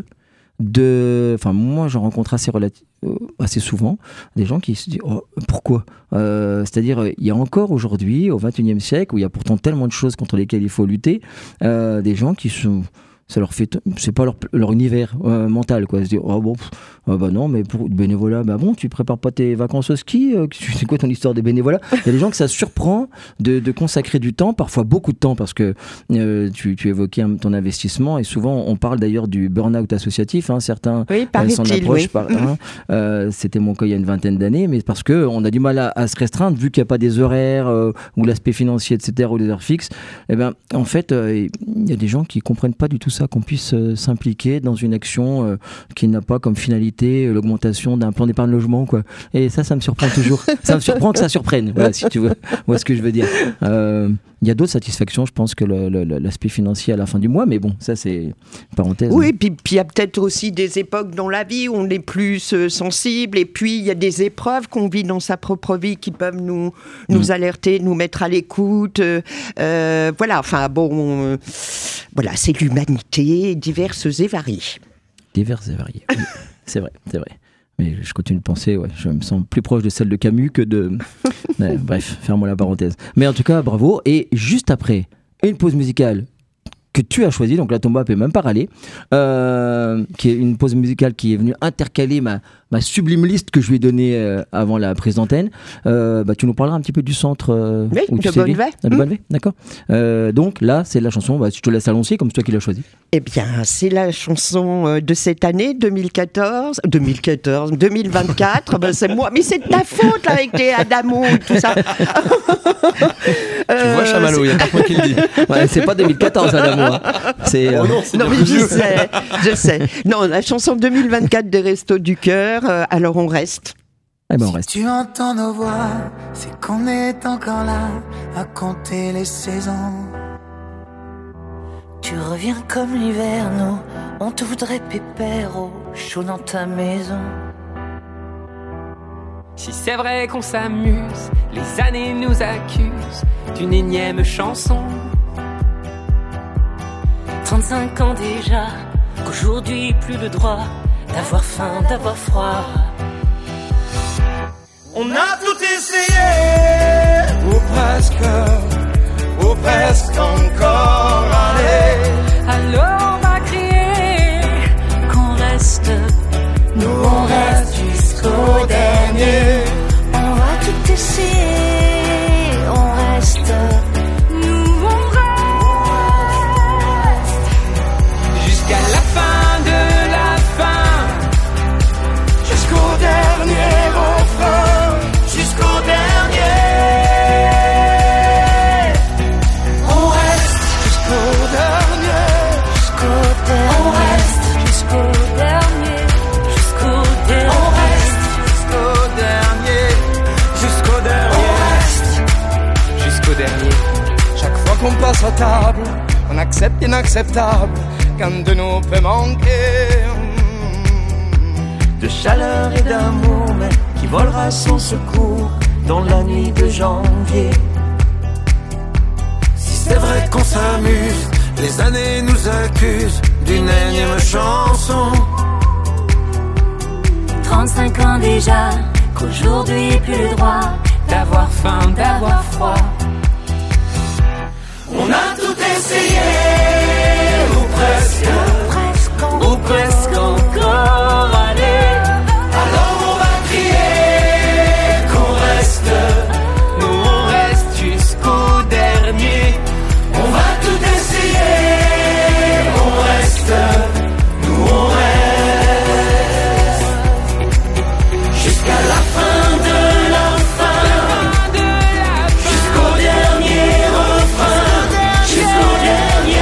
De, enfin moi j'en rencontre assez, relati- euh, assez souvent des gens qui se disent oh, pourquoi euh, c'est-à-dire il y a encore aujourd'hui au vingt et unième siècle où il y a pourtant tellement de choses contre lesquelles il faut lutter, euh, des gens qui sont, ça leur fait, c'est pas leur, leur univers euh, mental quoi, se dire oh bon pff, ah bah non mais pour bénévolat bah bon tu prépares pas tes vacances au ski, euh, c'est quoi ton histoire des bénévolats? Il y a des gens que ça surprend de, de consacrer du temps, parfois beaucoup de temps, parce que euh, tu, tu évoquais un, ton investissement et souvent on parle d'ailleurs du burn-out associatif, hein, certains oui, euh, s'en approchent oui. par, hein, euh, c'était mon cas il y a une vingtaine d'années, mais parce que on a du mal à, à se restreindre vu qu'il n'y a pas des horaires euh, ou l'aspect financier etc ou des heures fixes. Et ben en fait il euh, y a des gens qui comprennent pas du tout ça, qu'on puisse euh, s'impliquer dans une action euh, qui n'a pas comme finalité l'augmentation d'un plan d'épargne logement quoi. Et ça ça me surprend toujours, ça me surprend que ça surprenne, voilà, si tu veux vois ce que je veux dire. Il euh, y a d'autres satisfactions je pense que le, le, l'aspect financier à la fin du mois, mais bon ça c'est une parenthèse. Oui, puis il y a peut-être aussi des époques dans la vie où on est plus euh, sensible, et puis il y a des épreuves qu'on vit dans sa propre vie qui peuvent nous, nous mmh. alerter, nous mettre à l'écoute, euh, euh, voilà, enfin bon euh, voilà, c'est l'humanité diverses et variées. Diverses et variées, oui. C'est vrai, c'est vrai. Mais je continue de penser, ouais, je me sens plus proche de celle de Camus que de... ouais, bref, ferme-moi la parenthèse. Mais en tout cas, bravo. Et juste après, une pause musicale que tu as choisi, donc là Tomba peut même pas râler, euh, qui est une pause musicale qui est venue intercaler ma, ma sublime liste que je lui ai donnée euh, avant la prise d'antenne. Euh, bah, tu nous parleras un petit peu du centre euh, oui, où de tu sévis. Bonnevet. De Mmh. Bonnevet, d'accord. Euh, donc là, c'est la chanson, bah, je te laisse annoncer, comme c'est toi qui l'as choisi. Eh bien, c'est la chanson euh, de cette année, deux mille quatorze, deux mille quatorze, deux mille vingt-quatre, ben c'est moi, mais c'est de ta faute là, avec tes Adamo et tout ça. Tu vois, Chamallow, il n'y a pas moi qui le dis. Ouais, c'est pas deux mille quatorze, Adamo. Hein. C'est, euh... Oh non, c'est Non, bien mais vieux. je sais, je sais. Non, la chanson deux mille vingt-quatre des Restos du Cœur, euh, alors on reste. Eh ben, on reste. Si tu entends nos voix, c'est qu'on est encore là à compter les saisons. Tu reviens comme l'hiver, nous, on te voudrait pépère au chaud dans ta maison. Si c'est vrai qu'on s'amuse, les années nous accusent d'une énième chanson. trente-cinq ans déjà, qu'aujourd'hui plus le droit d'avoir faim, d'avoir froid. On a tout essayé, ou presque, ou presque encore. Allez, alors on va crier qu'on reste, nous on reste jusqu'au dernier. on va tout essayer, on reste, nous on reste Jusqu'à la fin de la fin, Jusqu'au dernier refrain, jusqu'au dernier. On reste jusqu'au dernier, jusqu'au dernier, on reste jusqu'au dernier, jusqu'au dernier, on reste jusqu'au dernier, jusqu'au dernier, on reste jusqu'au dernier. Chaque fois qu'on passe à table, on accepte l'inacceptable, qu'un de nous peut manquer. De chaleur et d'amour, mais qui volera sans secours dans la nuit de janvier. Si c'est vrai qu'on s'amuse, les années nous accusent d'une énième chanson. trente-cinq ans déjà, qu'aujourd'hui plus le droit D'avoir faim, d'avoir froid. On a tout essayé, ou presque, presque, ou presque encore. Allez, alors on va crier qu'on reste, Nous on reste jusqu'au dernier. on va tout essayer, on reste, nous on reste, jusqu'à la fin de la fin, jusqu'au dernier refrain, jusqu'au dernier.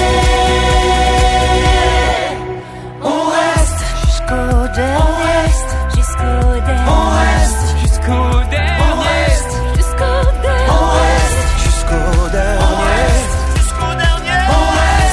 On reste, jusqu'au dernier, jusqu'au dernier, on reste, Jusqu'au on dernier. reste, jusqu'au dernier. on reste, jusqu'au dernier, jusqu'au dernier, on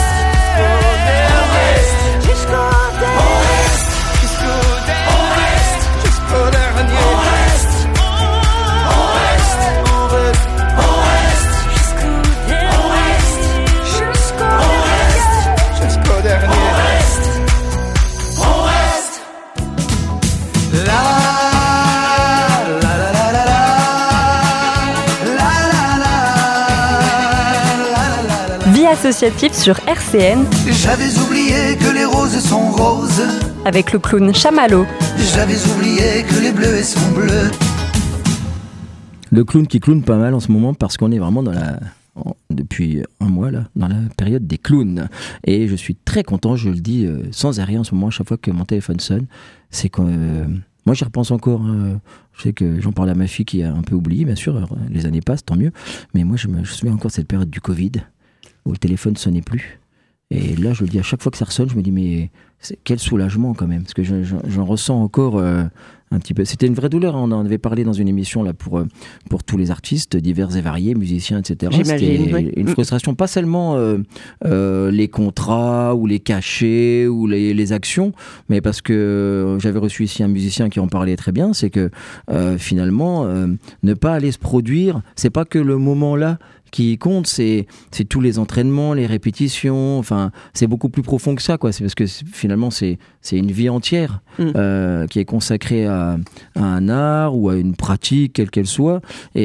reste, jusqu'au dernier, on reste, jusqu'au dernier, on reste, jusqu'au dernier, on reste, on reste, on reste, on reste, Jusqu'au dernier, jusqu'au on reste, jusqu'au dernier, on reste, on reste. La la la la la la la la la la. Vie associative sur R C N J'avais oublié que les roses sont roses. avec le clown Chamallow. J'avais oublié que les bleus sont bleus. Le clown qui clown pas mal en ce moment parce qu'on est vraiment dans la... en- depuis un mois là, dans la période des clowns. Et je suis très content, je le dis euh, sans arrêt en ce moment, à chaque fois que mon téléphone sonne, c'est que euh, moi j'y repense encore. euh, je sais que j'en parle à ma fille qui a un peu oublié, bien sûr, alors, les années passent, tant mieux. Mais moi je me je me souviens encore de cette période du Covid où le téléphone sonnait plus. Et là je le dis à chaque fois que ça ressonne, je me dis mais c'est- quel soulagement quand même, parce que je- je- j'en ressens encore euh, un petit peu. C'était une vraie douleur, hein. On en avait parlé dans une émission là pour, euh, pour tous les artistes divers et variés, musiciens, et cetera. J'imagine, C'était oui. une frustration, pas seulement euh, euh, les contrats ou les cachets ou les, les actions, mais parce que euh, j'avais reçu ici un musicien qui en parlait très bien, c'est que euh, finalement, euh, ne pas aller se produire, c'est pas que le moment là qui compte, c'est, c'est tous les entraînements, les répétitions, enfin, c'est beaucoup plus profond que ça, quoi. C'est parce que c'est, finalement, c'est, c'est une vie entière mmh. euh, qui est consacrée à, à un art ou à une pratique, quelle qu'elle soit,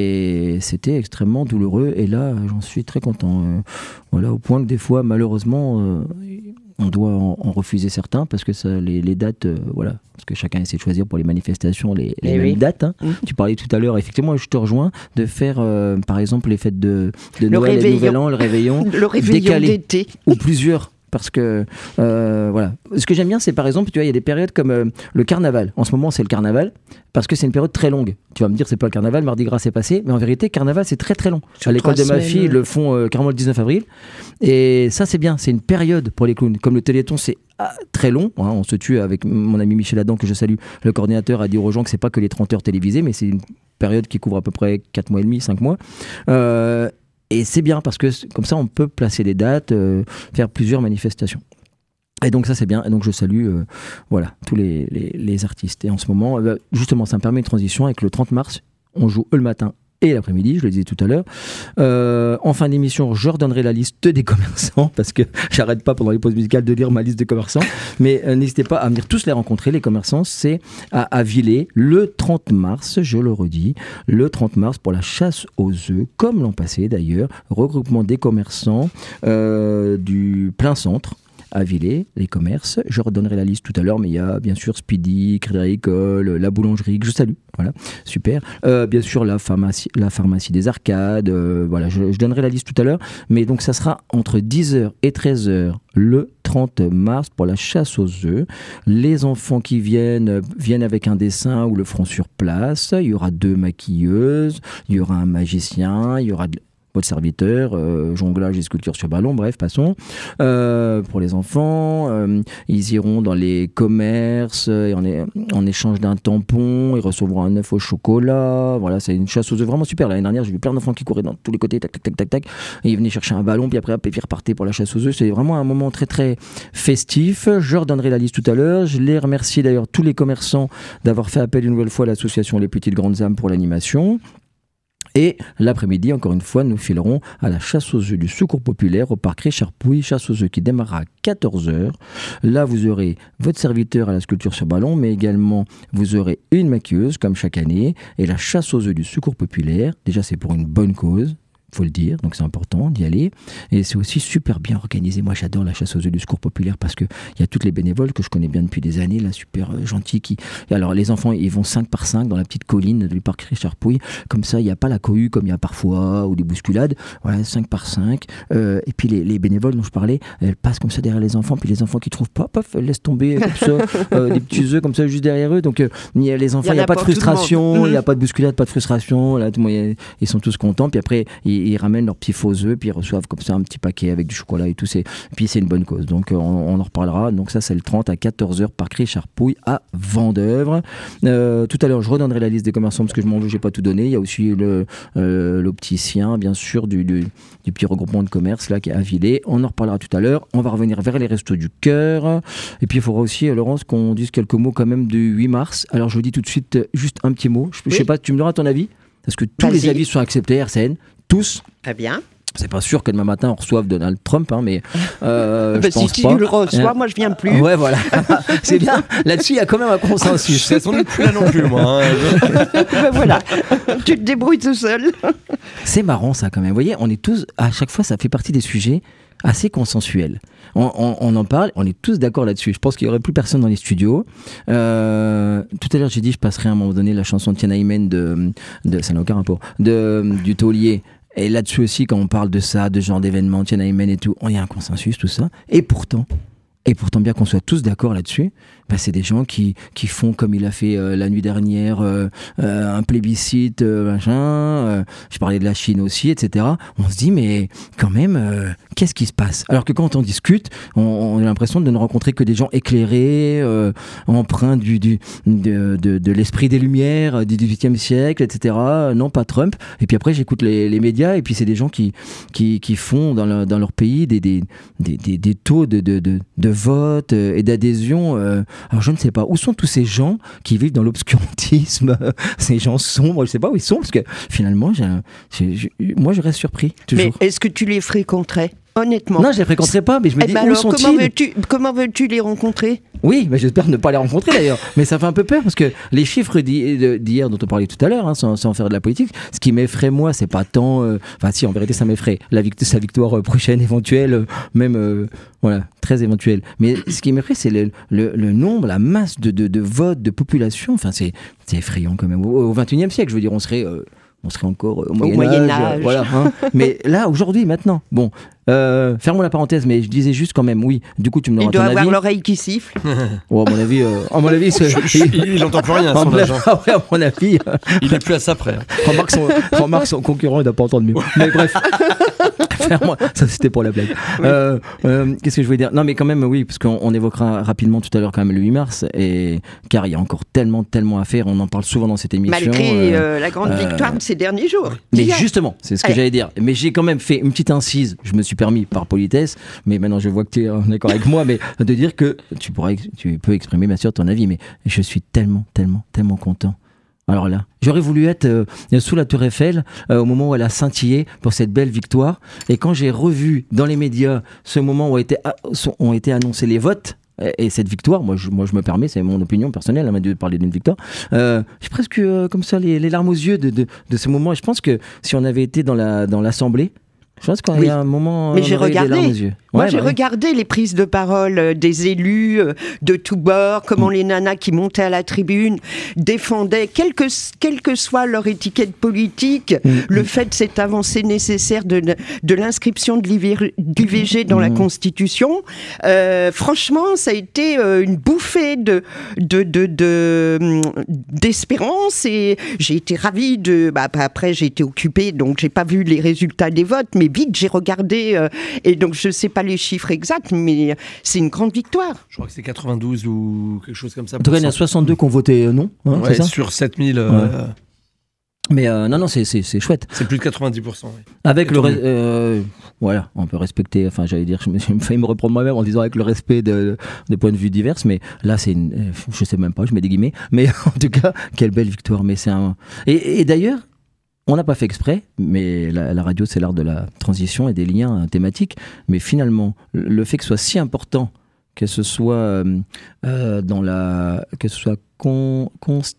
et c'était extrêmement douloureux, et là, j'en suis très content. Euh, voilà, au point que des fois, malheureusement, euh, on doit en, en refuser certains parce que ça, les, les dates, euh, voilà, parce que chacun essaie de choisir pour les manifestations les, les mêmes oui. dates. Hein. Mmh. Tu parlais tout à l'heure, effectivement, je te rejoins, de faire, euh, par exemple, les fêtes de, de Noël et Nouvel An, le réveillon, le réveillon décalé, d'été. Ou plusieurs. Parce que, euh, voilà. Ce que j'aime bien, c'est par exemple, tu vois, il y a des périodes comme euh, le carnaval. En ce moment, c'est le carnaval, parce que c'est une période très longue. Tu vas me dire, c'est pas le carnaval, Mardi Gras c'est passé, mais en vérité, carnaval, c'est très très long. Sur à l'école de ma fille, ils le font euh, carrément le dix-neuf avril. Et ça, c'est bien, c'est une période pour les clowns. Comme le Téléthon, c'est ah, très long. Hein, on se tue avec mon ami Michel Adam, que je salue, le coordinateur, à dire aux gens que c'est pas que les trente heures télévisées, mais c'est une période qui couvre à peu près quatre mois et demi, cinq mois. Euh, et c'est bien, parce que comme ça, on peut placer des dates, euh, faire plusieurs manifestations. Et donc ça c'est bien, et donc je salue euh, voilà, tous les, les, les artistes. Et en ce moment, euh, justement, ça me permet une transition avec le trente mars, on joue le matin et l'après-midi, je le disais tout à l'heure. Euh, en fin d'émission, je redonnerai la liste des commerçants, parce que j'arrête pas pendant les pauses musicales de lire ma liste de commerçants, mais euh, n'hésitez pas à venir tous les rencontrer, les commerçants, c'est à, à Villers, le trente mars, je le redis, le trente mars pour la chasse aux œufs, comme l'an passé d'ailleurs, regroupement des commerçants euh, du plein centre, à Villers, les commerces. Je redonnerai la liste tout à l'heure, mais il y a bien sûr Speedy, Crédit Agricole, la boulangerie, que je salue. Voilà, super. Euh, bien sûr, la pharmacie, la pharmacie des Arcades. Euh, voilà, je, je donnerai la liste tout à l'heure. Mais donc, ça sera entre dix heures et treize heures le trente mars pour la chasse aux œufs. Les enfants qui viennent viennent avec un dessin ou le feront sur place. Il y aura deux maquilleuses, il y aura un magicien, il y aura de votre serviteur, euh, jonglage et sculpture sur ballon, bref, passons. Euh, pour les enfants, euh, ils iront dans les commerces et en, est, en échange d'un tampon, ils recevront un œuf au chocolat. Voilà, c'est une chasse aux œufs vraiment super. L'année dernière, j'ai vu plein d'enfants qui couraient dans tous les côtés, tac, tac, tac, tac, tac, et ils venaient chercher un ballon, puis après, hop, et puis ils repartaient pour la chasse aux œufs. C'est vraiment un moment très, très festif. Je redonnerai la liste tout à l'heure. Je les remercie d'ailleurs, tous les commerçants, d'avoir fait appel une nouvelle fois à l'association Les Petites Grandes Âmes pour l'animation. Et l'après-midi, encore une fois, nous filerons à la chasse aux œufs du Secours Populaire au parc Richard-Pouille, chasse aux œufs qui démarrera à quatorze heures. Là, vous aurez votre serviteur à la sculpture sur ballon, mais également vous aurez une maquilleuse, comme chaque année, et la chasse aux œufs du Secours Populaire. Déjà, c'est pour une bonne cause. Faut le dire, donc c'est important d'y aller, et c'est aussi super bien organisé. Moi j'adore la chasse aux œufs du Secours Populaire parce que il y a toutes les bénévoles que je connais bien depuis des années, là, super euh, gentils qui... Et alors les enfants ils vont cinq par cinq dans la petite colline du parc Richard Pouille, comme ça il n'y a pas la cohue comme il y a parfois, ou des bousculades, voilà, cinq par cinq, euh, et puis les, les bénévoles dont je parlais, elles passent comme ça derrière les enfants, puis les enfants qui trouvent pas, paf, elles laissent tomber comme ça euh, des petits œufs comme ça juste derrière eux, donc euh, y a les enfants, il n'y a, a pas de frustration, il n'y a pas de bousculade, pas de frustration, là, tout le monde, ils sont tous contents, puis après ils Ils ramènent leurs petits faux œufs, puis ils reçoivent comme ça un petit paquet avec du chocolat et tout. C'est... Puis c'est une bonne cause. Donc on, on en reparlera. Donc ça, c'est le trente à quatorze heures, parc Richard Pouille à Vendeuvre. Euh, tout à l'heure, je redonnerai la liste des commerçants parce que je m'en veux, j'ai pas tout donné. Il y a aussi le, euh, l'opticien, bien sûr, du, du, du petit regroupement de commerce là qui est à Villers. On en reparlera tout à l'heure. On va revenir vers les Restos du Cœur. Et puis il faudra aussi, Laurence, qu'on dise quelques mots quand même du huit mars. Alors je vous dis tout de suite juste un petit mot. Je, oui. je sais pas, tu me donneras ton avis? Parce que tous Vas-y. les avis sont acceptés, R C N. Tous. Très bien. C'est pas sûr que demain matin on reçoive Donald Trump, hein, mais euh, bah je pense si pas. Si tu le reçois, moi je viens plus. Ouais, voilà. C'est bien. Là-dessus, il y a quand même un consensus. Ça sonne plus là non plus, moi. Hein. Ben voilà. Tu te débrouilles tout seul. C'est marrant ça quand même. Vous voyez, on est tous, à chaque fois, ça fait partie des sujets assez consensuels. On, on, on en parle, on est tous d'accord là-dessus. Je pense qu'il n'y aurait plus personne dans les studios. Euh, tout à l'heure, j'ai dit, je passerai à un moment donné la chanson de Tiana Hymen de, de, ça n'a aucun rapport, de, du taulier. Et là-dessus aussi, quand on parle de ça, de ce genre d'événements, Tiana Hymen et tout, il y a un consensus, tout ça. Et pourtant, et pourtant bien qu'on soit tous d'accord là-dessus, bah c'est des gens qui, qui font comme il a fait euh, la nuit dernière, euh, euh, un plébiscite, euh, machin, euh, je parlais de la Chine aussi, et cetera. On se dit, mais quand même, euh, qu'est-ce qui se passe? Alors que quand on discute, on, on a l'impression de ne rencontrer que des gens éclairés, euh, empreints du, du, de, de, de l'esprit des Lumières, du dix-huitième siècle, et cetera. Non, pas Trump. Et puis après, j'écoute les, les médias, et puis c'est des gens qui, qui, qui font dans, le, dans leur pays des, des, des, des, des taux de, de, de, de vote et d'adhésion euh, alors je ne sais pas, où sont tous ces gens qui vivent dans l'obscurantisme, ces gens sombres, je ne sais pas où ils sont, parce que finalement, j'ai, j'ai, j'ai, moi je reste surpris, toujours. Mais est-ce que tu les fréquenterais ? Honnêtement. Non, je les fréquenterai pas, mais je me eh dis, ben où alors, sont-ils ? comment veux-tu, comment veux-tu les rencontrer ? Oui, mais j'espère ne pas les rencontrer d'ailleurs. Mais ça fait un peu peur parce que les chiffres d'hier dont on parlait tout à l'heure, hein, sans, sans faire de la politique, ce qui m'effraie moi, c'est pas tant. Euh... Enfin, si, en vérité, ça m'effraie. La vict- sa victoire prochaine, éventuelle, euh, même, euh, voilà, très éventuelle. Mais ce qui m'effraie, c'est le, le, le nombre, la masse de, de, de votes, de population. Enfin, c'est, c'est effrayant quand même. Au, au vingt et unième siècle, je veux dire, on serait. Euh, on serait encore au Moyen, au Moyen Âge, Âge. Euh, voilà, hein. Mais là, aujourd'hui, maintenant, bon, euh, fermons la parenthèse, mais je disais juste quand même, oui, du coup, tu me donneras Il doit ton avoir avis. l'oreille qui siffle. Oh, à mon avis, euh, à mon avis, c'est, il, il entend plus rien à son âge. Ah ouais, à mon avis, euh, il est plus à ça près. remarque son, remarque son concurrent, il doit pas entendre mieux. Mais bref, ferme-moi. Ça c'était pour la blague. Euh, euh, qu'est-ce que je voulais dire ? Non, mais quand même, oui, parce qu'on on évoquera rapidement tout à l'heure quand même le huit mars, et car il y a encore tellement, tellement à faire. On en parle souvent dans cette émission. Malgré euh, euh, la grande euh, victoire de ces derniers jours. Mais Hier. justement, c'est ce que Allez. j'allais dire. Mais j'ai quand même fait une petite incise. Je me suis permis par politesse, mais maintenant je vois que tu es d'accord avec moi, mais de dire que tu pourras, tu peux exprimer bien sûr ton avis, mais je suis tellement, tellement, tellement content. Alors là, j'aurais voulu être euh, sous la Tour Eiffel euh, au moment où elle a scintillé pour cette belle victoire. Et quand j'ai revu dans les médias ce moment où a été, sont, ont été annoncés les votes, et cette victoire, moi je, moi je me permets, c'est mon opinion personnelle, hein, de parler d'une victoire, euh, j'ai presque euh, comme ça les, les larmes aux yeux de, de, de ce moment. Et je pense que si on avait été dans, la, dans l'Assemblée, je pense qu'il y a Oui. un moment, Mais j'ai on aurait eu des regardé. larmes aux yeux. Moi, Ouais, j'ai bah oui. regardé les prises de parole euh, des élus euh, de tous bords, comment Mm. les nanas qui montaient à la tribune défendaient, quelle que, quelle que soit leur étiquette politique, Mm. le fait de cette avancée nécessaire de, de l'inscription de l'I V G dans Mm. la Constitution. Euh, franchement, ça a été euh, une bouffée de, de, de, de, hum, d'espérance et j'ai été ravie de... Bah, après, j'ai été occupée, donc j'ai pas vu les résultats des votes, mais vite, j'ai regardé... euh, et donc, je sais pas les chiffres exacts, mais c'est une grande victoire. Je crois que c'est quatre-vingt-douze ou quelque chose comme ça. En tout cas, il y en a soixante-deux qui ont voté euh, non, hein, Ouais, c'est ça sur sept mille. Euh, Ouais. Mais euh, non, non, c'est, c'est, c'est chouette. C'est plus de quatre-vingt-dix pour cent. Oui. Avec Et le tant re- mieux. euh, voilà, on peut respecter, enfin j'allais dire, je me suis failli me reprendre moi-même en disant avec le respect de, de points de vue divers, mais là c'est une, euh, je sais même pas, je mets des guillemets, mais en tout cas, quelle belle victoire, mais c'est un... Et, et d'ailleurs, on n'a pas fait exprès, mais la, la radio c'est l'art de la transition et des liens euh, thématiques, mais finalement, le le fait que ce soit si important, que ce soit euh, euh, dans la... que ce soit con-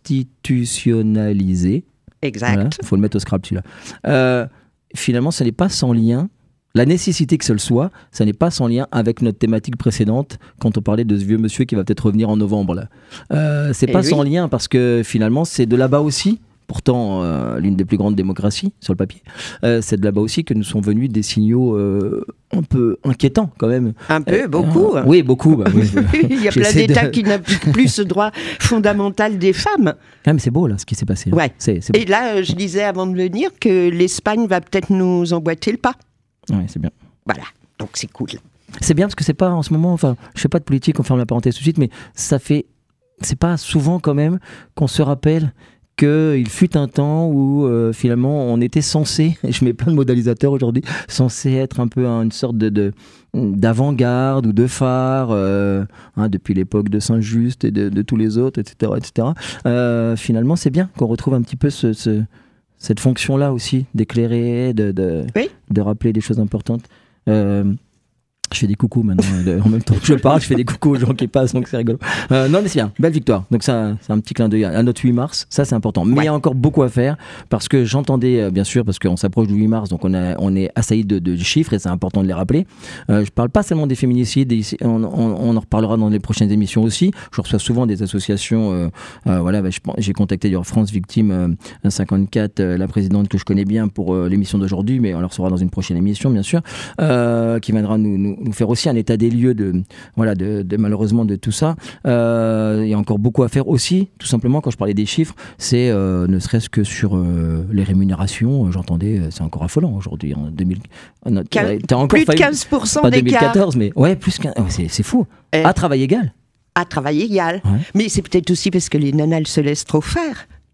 constitutionnalisé, Exact. voilà, faut le mettre au scrap celui-là. Euh, finalement, ça n'est pas sans lien. La nécessité que ce le soit, ça n'est pas sans lien avec notre thématique précédente quand on parlait de ce vieux monsieur qui va peut-être revenir en novembre. Là. Euh, c'est Eh pas oui. sans lien parce que finalement, c'est de là-bas aussi. Pourtant, euh, l'une des plus grandes démocraties sur le papier, euh, c'est de là-bas aussi que nous sont venus des signaux euh, un peu inquiétants quand même. Un peu, Euh, beaucoup. euh, oui, beaucoup. Bah, oui, Il y a plein J'essaie de- d'États qui n'appliquent plus ce droit fondamental des femmes. Ah, mais c'est beau là, ce qui s'est passé. là. Ouais. C'est, c'est beau. Et là, euh, je disais avant de venir que l'Espagne va peut-être nous emboîter le pas. Ouais, c'est bien. Voilà, donc c'est cool. C'est bien parce que c'est pas en ce moment, enfin, je fais pas de politique, on ferme la parenthèse tout de suite, mais ça fait, c'est pas souvent quand même qu'on se rappelle qu'il fut un temps où euh, finalement on était censé, et je mets plein de modalisateurs aujourd'hui, censé être un peu hein, une sorte de, de d'avant-garde ou de phare, euh, hein, depuis l'époque de Saint-Just et de, de tous les autres, et cetera, et cetera. Euh, finalement, c'est bien qu'on retrouve un petit peu ce, ce- cette fonction-là aussi, d'éclairer, de, de, Oui. de rappeler des choses importantes. Euh, je fais des coucous maintenant, euh, en même temps que je parle, je fais des coucous aux gens qui passent, donc c'est rigolo. Euh, non mais c'est bien, belle victoire. Donc ça, c'est un petit clin d'œil à notre huit mars, ça c'est important. Mais il Ouais. y a encore beaucoup à faire, parce que j'entendais, euh, bien sûr, parce qu'on s'approche du huit mars, donc on, a, on est assailli de, de chiffres, et c'est important de les rappeler. Euh, je parle pas seulement des féminicides, et on, on, on en reparlera dans les prochaines émissions aussi. Je reçois souvent des associations, euh, euh, voilà, bah, je pense- j'ai contacté d'ailleurs France Victime euh, cinquante-quatre, euh, la présidente que je connais bien pour euh, l'émission d'aujourd'hui, mais on le recevra dans une prochaine émission, bien sûr, euh, qui viendra nous, nous, nous faire aussi un état des lieux de, voilà, de, de malheureusement de tout ça. Euh, il y a encore beaucoup à faire aussi, tout simplement, quand je parlais des chiffres, c'est euh, ne serait-ce que sur euh, les rémunérations, euh, j'entendais, euh, c'est encore affolant aujourd'hui, en deux mille. euh, non, t'as- t'as encore Plus de failli- quinze pour cent pas d'écart. deux mille quatorze, mais ouais, plus qu'un, oh, c'est, c'est fou. Eh. À travail égal. À travail égal. Ouais. Mais c'est peut-être aussi parce que les nanas elles se laissent trop faire.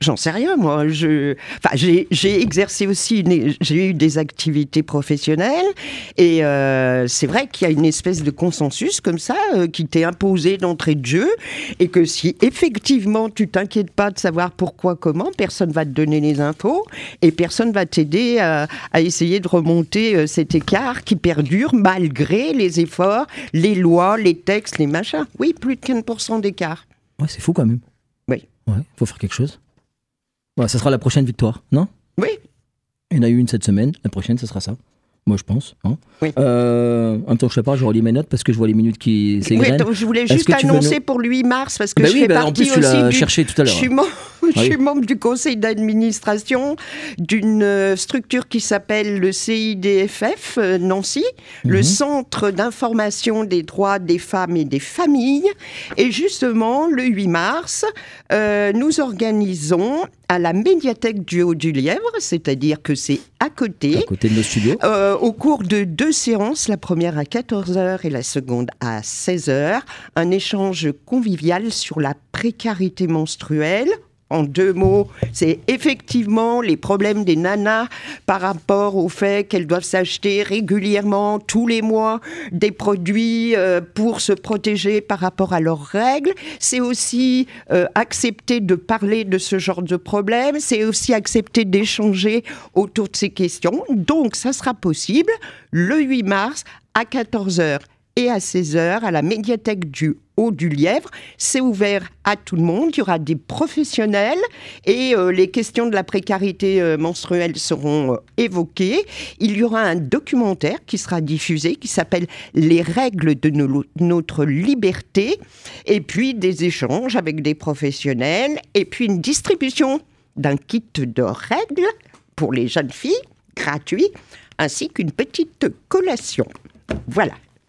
J'en sais rien, moi. Je, enfin, j'ai, j'ai exercé aussi, une, j'ai eu des activités professionnelles, et euh, c'est vrai qu'il y a une espèce de consensus comme ça euh, qui t'est imposé d'entrée de jeu, et que si effectivement tu t'inquiètes pas de savoir pourquoi, comment, personne va te donner les infos, et personne va t'aider à, à essayer de remonter euh, cet écart qui perdure malgré les efforts, les lois, les textes, les machins. Oui, plus de quinze pour cent d'écart. Ouais, c'est fou quand même. Oui. Ouais, faut faire quelque chose. Bah, ça sera la prochaine victoire, non ? Oui. Il y en a eu une cette semaine, la prochaine, ce sera ça. Moi, je pense. Hein. Oui. Euh, en même temps que je te parle, je relis mes notes parce que je vois les minutes qui s'égrènent. Oui, je voulais juste annoncer nous... pour le huit mars, parce que bah je oui, fais bah partie en plus, aussi tu l'as du... cherché tout à l'heure. Je suis, mem... ah, je suis oui. membre du conseil d'administration d'une structure qui s'appelle le C I D F F Nancy, mm-hmm. le Centre d'information des droits des femmes et des familles. Et justement, le huit mars, euh, nous organisons à la médiathèque du Haut-du-Lièvre, c'est-à-dire que c'est à côté, à côté de nos studios, euh, au cours de deux séances, la première à quatorze heures et la seconde à seize heures, un échange convivial sur la précarité menstruelle. En deux mots, c'est effectivement les problèmes des nanas par rapport au fait qu'elles doivent s'acheter régulièrement, tous les mois, des produits euh, pour se protéger par rapport à leurs règles. C'est aussi euh, accepter de parler de ce genre de problème. C'est aussi accepter d'échanger autour de ces questions. Donc, ça sera possible le huit mars à quatorze heures et à seize heures à la médiathèque du Haut-du-Lièvre. C'est ouvert à tout le monde. Il y aura des professionnels et euh, les questions de la précarité euh, menstruelle seront euh, évoquées. Il y aura un documentaire qui sera diffusé qui s'appelle « Les règles de no- notre liberté » et puis des échanges avec des professionnels et puis une distribution d'un kit de règles pour les jeunes filles, gratuit, ainsi qu'une petite collation. Voilà.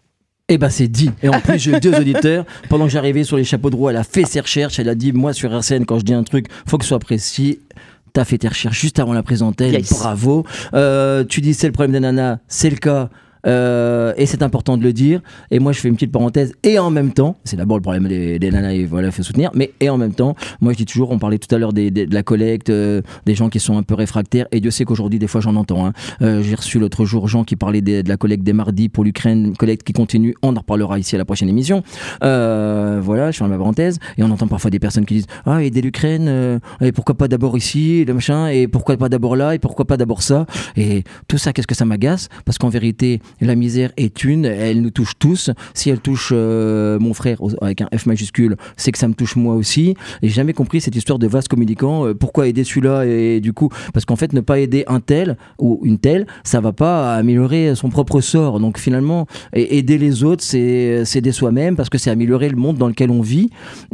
Eh ben c'est dit. Et en plus, j'ai eu deux auditeurs. Pendant que j'arrivais sur les chapeaux de roue, elle a fait ses recherches. Elle a dit, moi sur R C N, quand je dis un truc, faut que ce soit précis. T'as fait tes recherches juste avant la présenter. Yes. Bravo. Euh, tu dis c'est le problème des nanas, c'est le cas. Euh, et c'est important de le dire. Et moi, je fais une petite parenthèse. Et en même temps, c'est d'abord le problème des, des nanas, et voilà, il faut soutenir. Mais et en même temps, moi, je dis toujours, on parlait tout à l'heure des, des, de la collecte, euh, des gens qui sont un peu réfractaires. Et Dieu sait qu'aujourd'hui, des fois, j'en entends. Hein. Euh, j'ai reçu l'autre jour Jean qui parlait des, de la collecte des mardis pour l'Ukraine, collecte qui continue. On en reparlera ici à la prochaine émission. Euh, voilà, je fais ma parenthèse. Et on entend parfois des personnes qui disent, ah, aider l'Ukraine, euh, et pourquoi pas d'abord ici, le machin, et pourquoi pas d'abord là, et pourquoi pas d'abord ça. Et tout ça, qu'est-ce que ça m'agace? Parce qu'en vérité, la misère est une, elle nous touche tous. Si elle touche euh, mon frère avec un F majuscule, c'est que ça me touche moi aussi. Et j'ai jamais compris cette histoire de vase communicant. Euh, pourquoi aider celui-là et du coup, parce qu'en fait, ne pas aider un tel ou une telle, ça va pas améliorer son propre sort. Donc finalement, aider les autres, c'est, c'est aider soi-même parce que c'est améliorer le monde dans lequel on vit.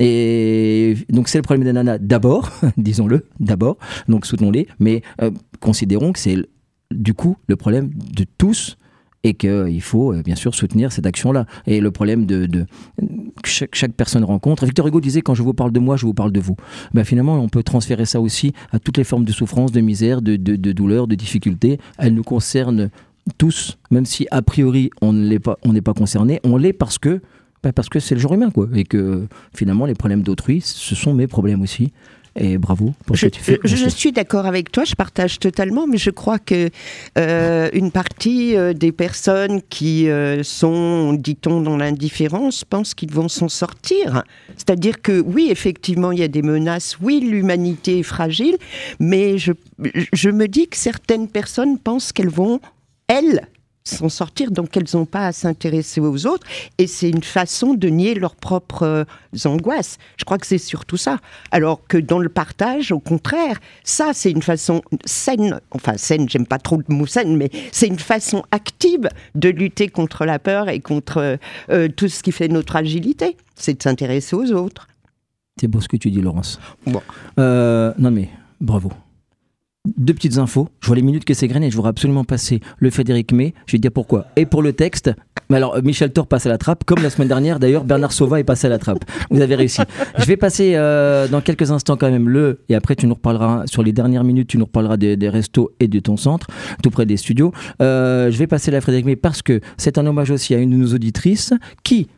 Et donc c'est le problème des nanas d'abord, disons-le, d'abord. Donc soutenons-les, mais euh, considérons que c'est du coup le problème de tous. Et qu'il faut bien sûr soutenir cette action-là. Et le problème de, de que chaque, chaque personne rencontre. Victor Hugo disait, quand je vous parle de moi, je vous parle de vous. Ben, finalement, on peut transférer ça aussi à toutes les formes de souffrance, de misère, de, de, de douleur, de difficulté. Elles nous concernent tous, même si a priori on ne l'est pas, on n'est pas concerné. On l'est parce que, ben, parce que c'est le genre humain, quoi. Et que finalement, les problèmes d'autrui, ce sont mes problèmes aussi. Et bravo pour ce je, que tu fais. Je, je suis d'accord avec toi, je partage totalement, mais je crois que euh, une partie euh, des personnes qui euh, sont, dit-on, dans l'indifférence, pensent qu'ils vont s'en sortir. C'est-à-dire que oui, effectivement, il y a des menaces, oui, l'humanité est fragile, mais je, je me dis que certaines personnes pensent qu'elles vont, elles, s'en sortir, donc elles n'ont pas à s'intéresser aux autres, et c'est une façon de nier leurs propres euh, angoisses. Je crois que c'est surtout ça. Alors que dans le partage, au contraire, ça c'est une façon saine, enfin saine, j'aime pas trop le mot saine, mais c'est une façon active de lutter contre la peur et contre euh, tout ce qui fait notre agilité, c'est de s'intéresser aux autres. C'est beau ce que tu dis, Laurence. Bon. Euh, non mais, bravo. Deux petites infos, je vois les minutes que c'est graines et je voudrais absolument passer le Frédéric May, je vais te dire pourquoi. Et pour le texte, mais alors Michel Thor passe à la trappe, comme la semaine dernière d'ailleurs, Bernard Sauva est passé à la trappe. Vous avez réussi. Je vais passer euh, dans quelques instants quand même le, et après tu nous reparleras, sur les dernières minutes, tu nous reparleras des, des restos et de ton centre, tout près des studios. Euh, je vais passer la Frédéric May parce que c'est un hommage aussi à une de nos auditrices qui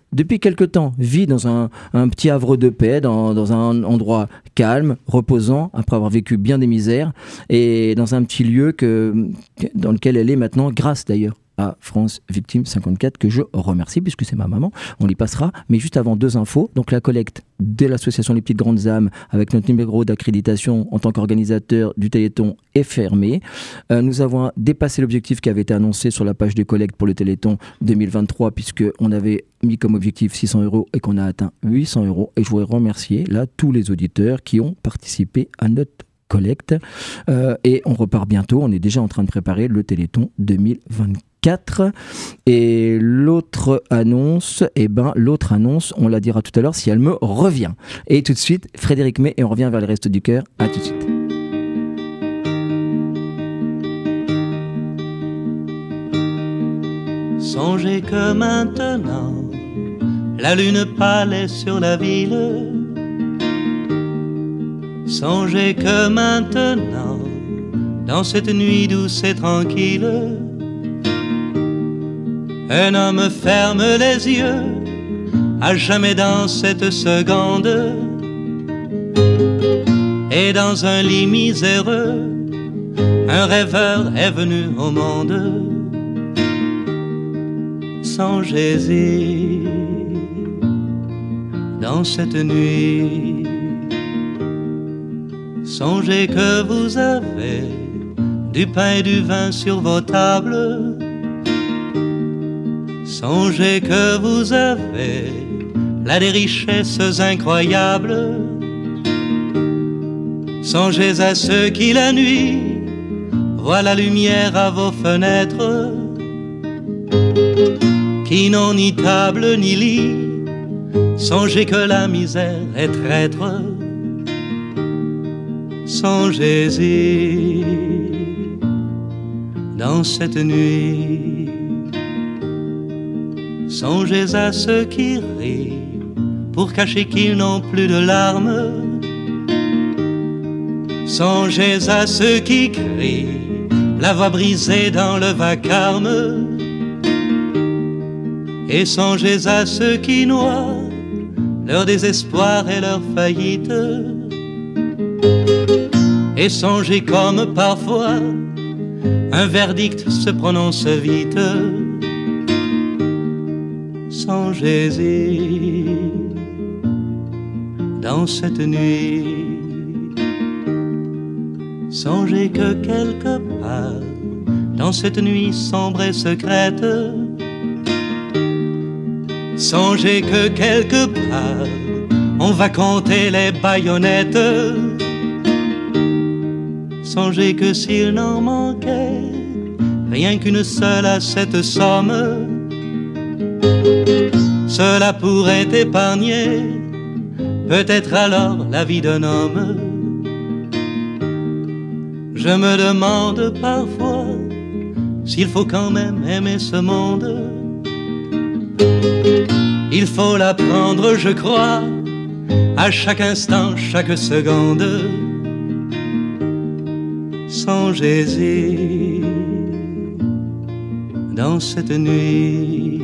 depuis quelque temps, vit dans un, un petit havre de paix, dans, dans un endroit calme, reposant, après avoir vécu bien des misères, et dans un petit lieu que, dans lequel elle est maintenant, grâce d'ailleurs à France Victime cinquante-quatre, que je remercie, puisque c'est ma maman, on y passera. Mais juste avant, deux infos. Donc la collecte de l'association Les Petites Grandes Âmes, avec notre numéro d'accréditation en tant qu'organisateur du Téléthon, est fermé. Euh, nous avons dépassé l'objectif qui avait été annoncé sur la page de collecte pour le Téléthon deux mille vingt-trois, puisqu'on avait mis comme objectif six cents euros et qu'on a atteint huit cents euros. Et je voudrais remercier là tous les auditeurs qui ont participé à notre collecte. Euh, et on repart bientôt. On est déjà en train de préparer le Téléthon deux mille vingt-quatre. Et l'autre annonce, eh ben, l'autre annonce, on la dira tout à l'heure si elle me revient. Et tout de suite, Frédéric May, et on revient vers les Restos du Cœur. À tout de suite. Songez que maintenant, la lune pâle est sur la ville. Songez que maintenant, dans cette nuit douce et tranquille, un homme ferme les yeux, à jamais dans cette seconde, et dans un lit miséreux, un rêveur est venu au monde. Songez-y, dans cette nuit, songez que vous avez du pain et du vin sur vos tables. Songez que vous avez là des richesses incroyables. Songez à ceux qui la nuit voient la lumière à vos fenêtres, qui n'ont ni table ni lit. Songez que la misère est traître. Songez-y dans cette nuit. Songez à ceux qui rient pour cacher qu'ils n'ont plus de larmes. Songez à ceux qui crient, la voix brisée dans le vacarme. Et songez à ceux qui noient leur désespoir et leur faillite. Et songez comme parfois un verdict se prononce vite. Songez-y dans cette nuit. Songez que quelque part dans cette nuit sombre et secrète, songez que quelque part on va compter les baïonnettes. Songez que s'il n'en manquait rien qu'une seule à cette somme, cela pourrait épargner peut-être alors la vie d'un homme. Je me demande parfois s'il faut quand même aimer ce monde. Il faut l'apprendre, je crois, à chaque instant, chaque seconde. Songez-y dans cette nuit.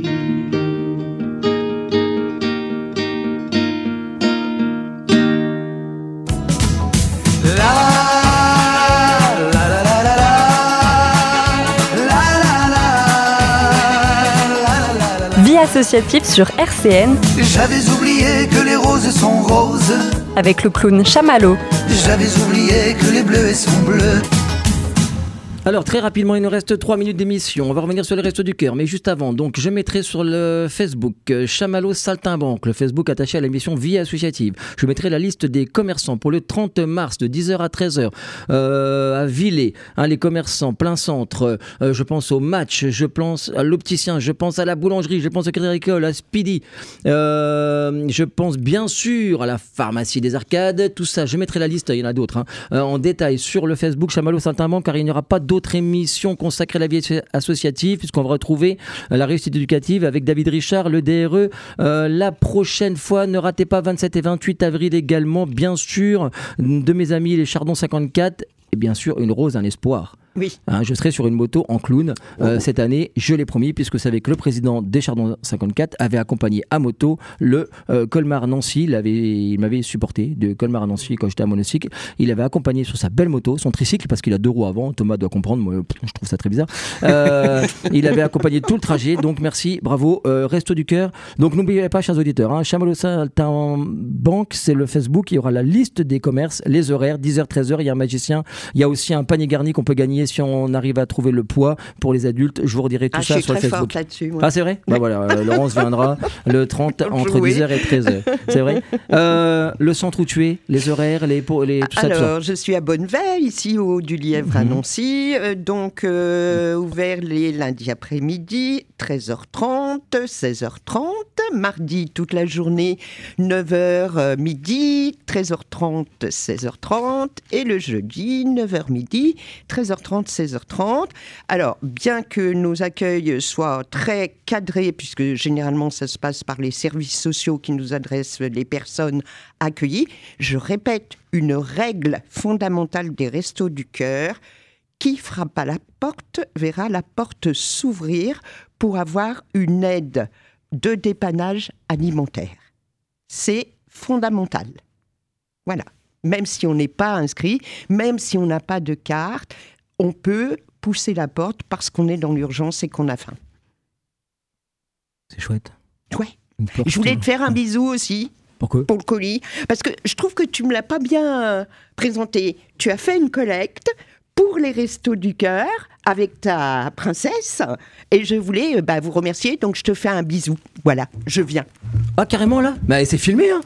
Vie associative sur R C N. J'avais oublié que les roses sont roses. Avec le clown Chamallow. J'avais oublié que les bleus sont bleus. Alors très rapidement, il nous reste trois minutes d'émission. On va revenir sur les Restos du Cœur, mais juste avant, donc je mettrai sur le Facebook euh, Chamallow Saltimbanque, le Facebook attaché à l'émission Vie associative. Je mettrai la liste des commerçants pour le trente mars de dix heures à treize heures euh, à Villers. Hein, les commerçants plein centre. Euh, je pense au Match, je pense à l'opticien, je pense à la boulangerie, je pense au crédit agricole, à Speedy. Euh, je pense bien sûr à la pharmacie des Arcades. Tout ça, je mettrai la liste. Il y en a d'autres hein, euh, en détail sur le Facebook Chamallow Saltimbanque, car il n'y aura pas de d'autres émissions consacrées à la vie associative, puisqu'on va retrouver la réussite éducative avec David Richard, le D R E. Euh, la prochaine fois, ne ratez pas vingt-sept et vingt-huit avril également, bien sûr, de mes amis les Chardons cinquante-quatre, et bien sûr, une rose, un espoir. Oui. Hein, je serai sur une moto en clown euh, cette année, je l'ai promis, puisque vous savez que le président des Chardons cinquante-quatre avait accompagné à moto le euh, Colmar-Nancy. Il, avait, il m'avait supporté de Colmar à Nancy quand j'étais à monocycle. Il avait accompagné sur sa belle moto, son tricycle, parce qu'il a deux roues avant. Thomas doit comprendre, moi je trouve ça très bizarre. Euh, il avait accompagné tout le trajet, donc merci, bravo. Euh, Resto du Cœur. Donc n'oubliez pas, chers auditeurs, hein, Chamallow-Saltimbanque, c'est le Facebook. Il y aura la liste des commerces, les horaires, dix heures treize heures. Il y a un magicien. Il y a aussi un panier garni qu'on peut gagner si on arrive à trouver le poids pour les adultes. Je vous redirai tout ah, ça sur le Facebook. Ah, c'est vrai? Bah voilà, euh, Laurence viendra le trente entre dix heures et treize heures. C'est vrai? euh, Le centre où tu es, les horaires, les, les, tout ça, Alors, tout ça. je suis à Bonneveille, ici au du Lièvre à Nancy. Euh, donc, euh, ouvert les lundis après-midi, treize heures trente, seize heures trente. Mardi, toute la journée, neuf heures euh, midi, treize heures trente, seize heures trente. Et le jeudi, neuf heures midi, treize heures trente, seize heures trente. Alors, bien que nos accueils soient très cadrés, puisque généralement ça se passe par les services sociaux qui nous adressent les personnes accueillies, je répète une règle fondamentale des Restos du Cœur: qui frappe à la porte verra la porte s'ouvrir pour avoir une aide de dépannage alimentaire. C'est fondamental. Voilà. Même si on n'est pas inscrit, même si on n'a pas de carte, on peut pousser la porte parce qu'on est dans l'urgence et qu'on a faim. C'est chouette. Ouais. Je voulais te faire un bisou aussi. Pourquoi ? Pour le colis. Parce que je trouve que tu ne me l'as pas bien euh, présenté. Tu as fait une collecte pour les Restos du Cœur avec ta princesse et je voulais euh, bah, vous remercier, donc je te fais un bisou. Voilà, je viens. Ah, carrément là ? Bah, c'est filmé, hein.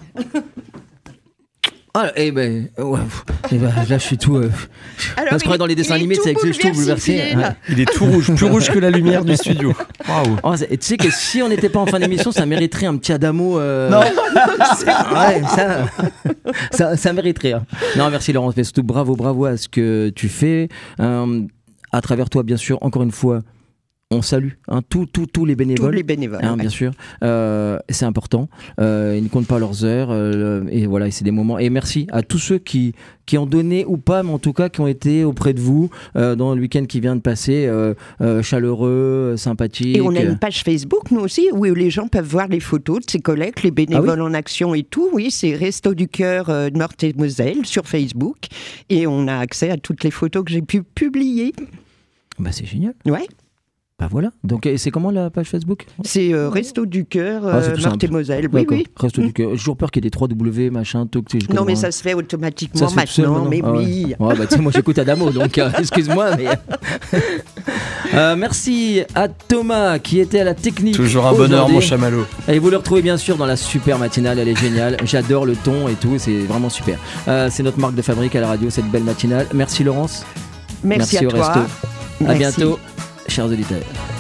Ah, et ben, ouais, et ben, là je suis tout. Euh, Alors, parce qu'on est dans les dessins animés, c'est avec les cheveux bouleversés. Ouais. Il est tout rouge, plus rouge que la lumière du studio. Waouh. Oh, tu sais que si on n'était pas en fin d'émission, ça mériterait un petit Adamo. Euh... Non, ouais, ça, ça, ça mériterait. Hein. Non, merci Laurence, mais surtout bravo, bravo à ce que tu fais. Euh, à travers toi, bien sûr, encore une fois. On salue hein, tous tout, tout les bénévoles. Tous les bénévoles. Hein, ouais. Bien sûr. Euh, c'est important. Euh, ils ne comptent pas leurs heures. Euh, et voilà, c'est des moments. Et merci à tous ceux qui, qui ont donné ou pas, mais en tout cas qui ont été auprès de vous euh, dans le week-end qui vient de passer. Euh, euh, chaleureux, sympathique. Et on a une page Facebook, nous aussi, où les gens peuvent voir les photos de ces collègues, les bénévoles ah oui en action et tout. Oui, c'est Restos du Cœur euh, de Meurthe-et-Moselle sur Facebook. Et on a accès à toutes les photos que j'ai pu publier. Bah, c'est génial. Ouais. Bah voilà, donc c'est comment la page Facebook ? C'est euh, Restos du Cœur, euh, ah, Meurthe-et-Moselle, oui, oui. Restos mmh. du Cœur, j'ai toujours peur qu'il y ait des trois W, machin, tout. Tu sais, non, mais ça se fait automatiquement ça se fait maintenant, mais ah, oui. Ouais. Ouais, bah, tu sais, moi j'écoute Adamo, donc euh, excuse-moi, mais. euh, merci à Thomas qui était à la technique. Toujours un bonheur, mon chamallow. Et vous le retrouvez bien sûr dans la super matinale, elle est géniale. J'adore le ton et tout, c'est vraiment super. Euh, c'est notre marque de fabrique à la radio, cette belle matinale. Merci Laurence. Merci, Merci à au toi. Resto. Merci. À bientôt, chers auditeurs.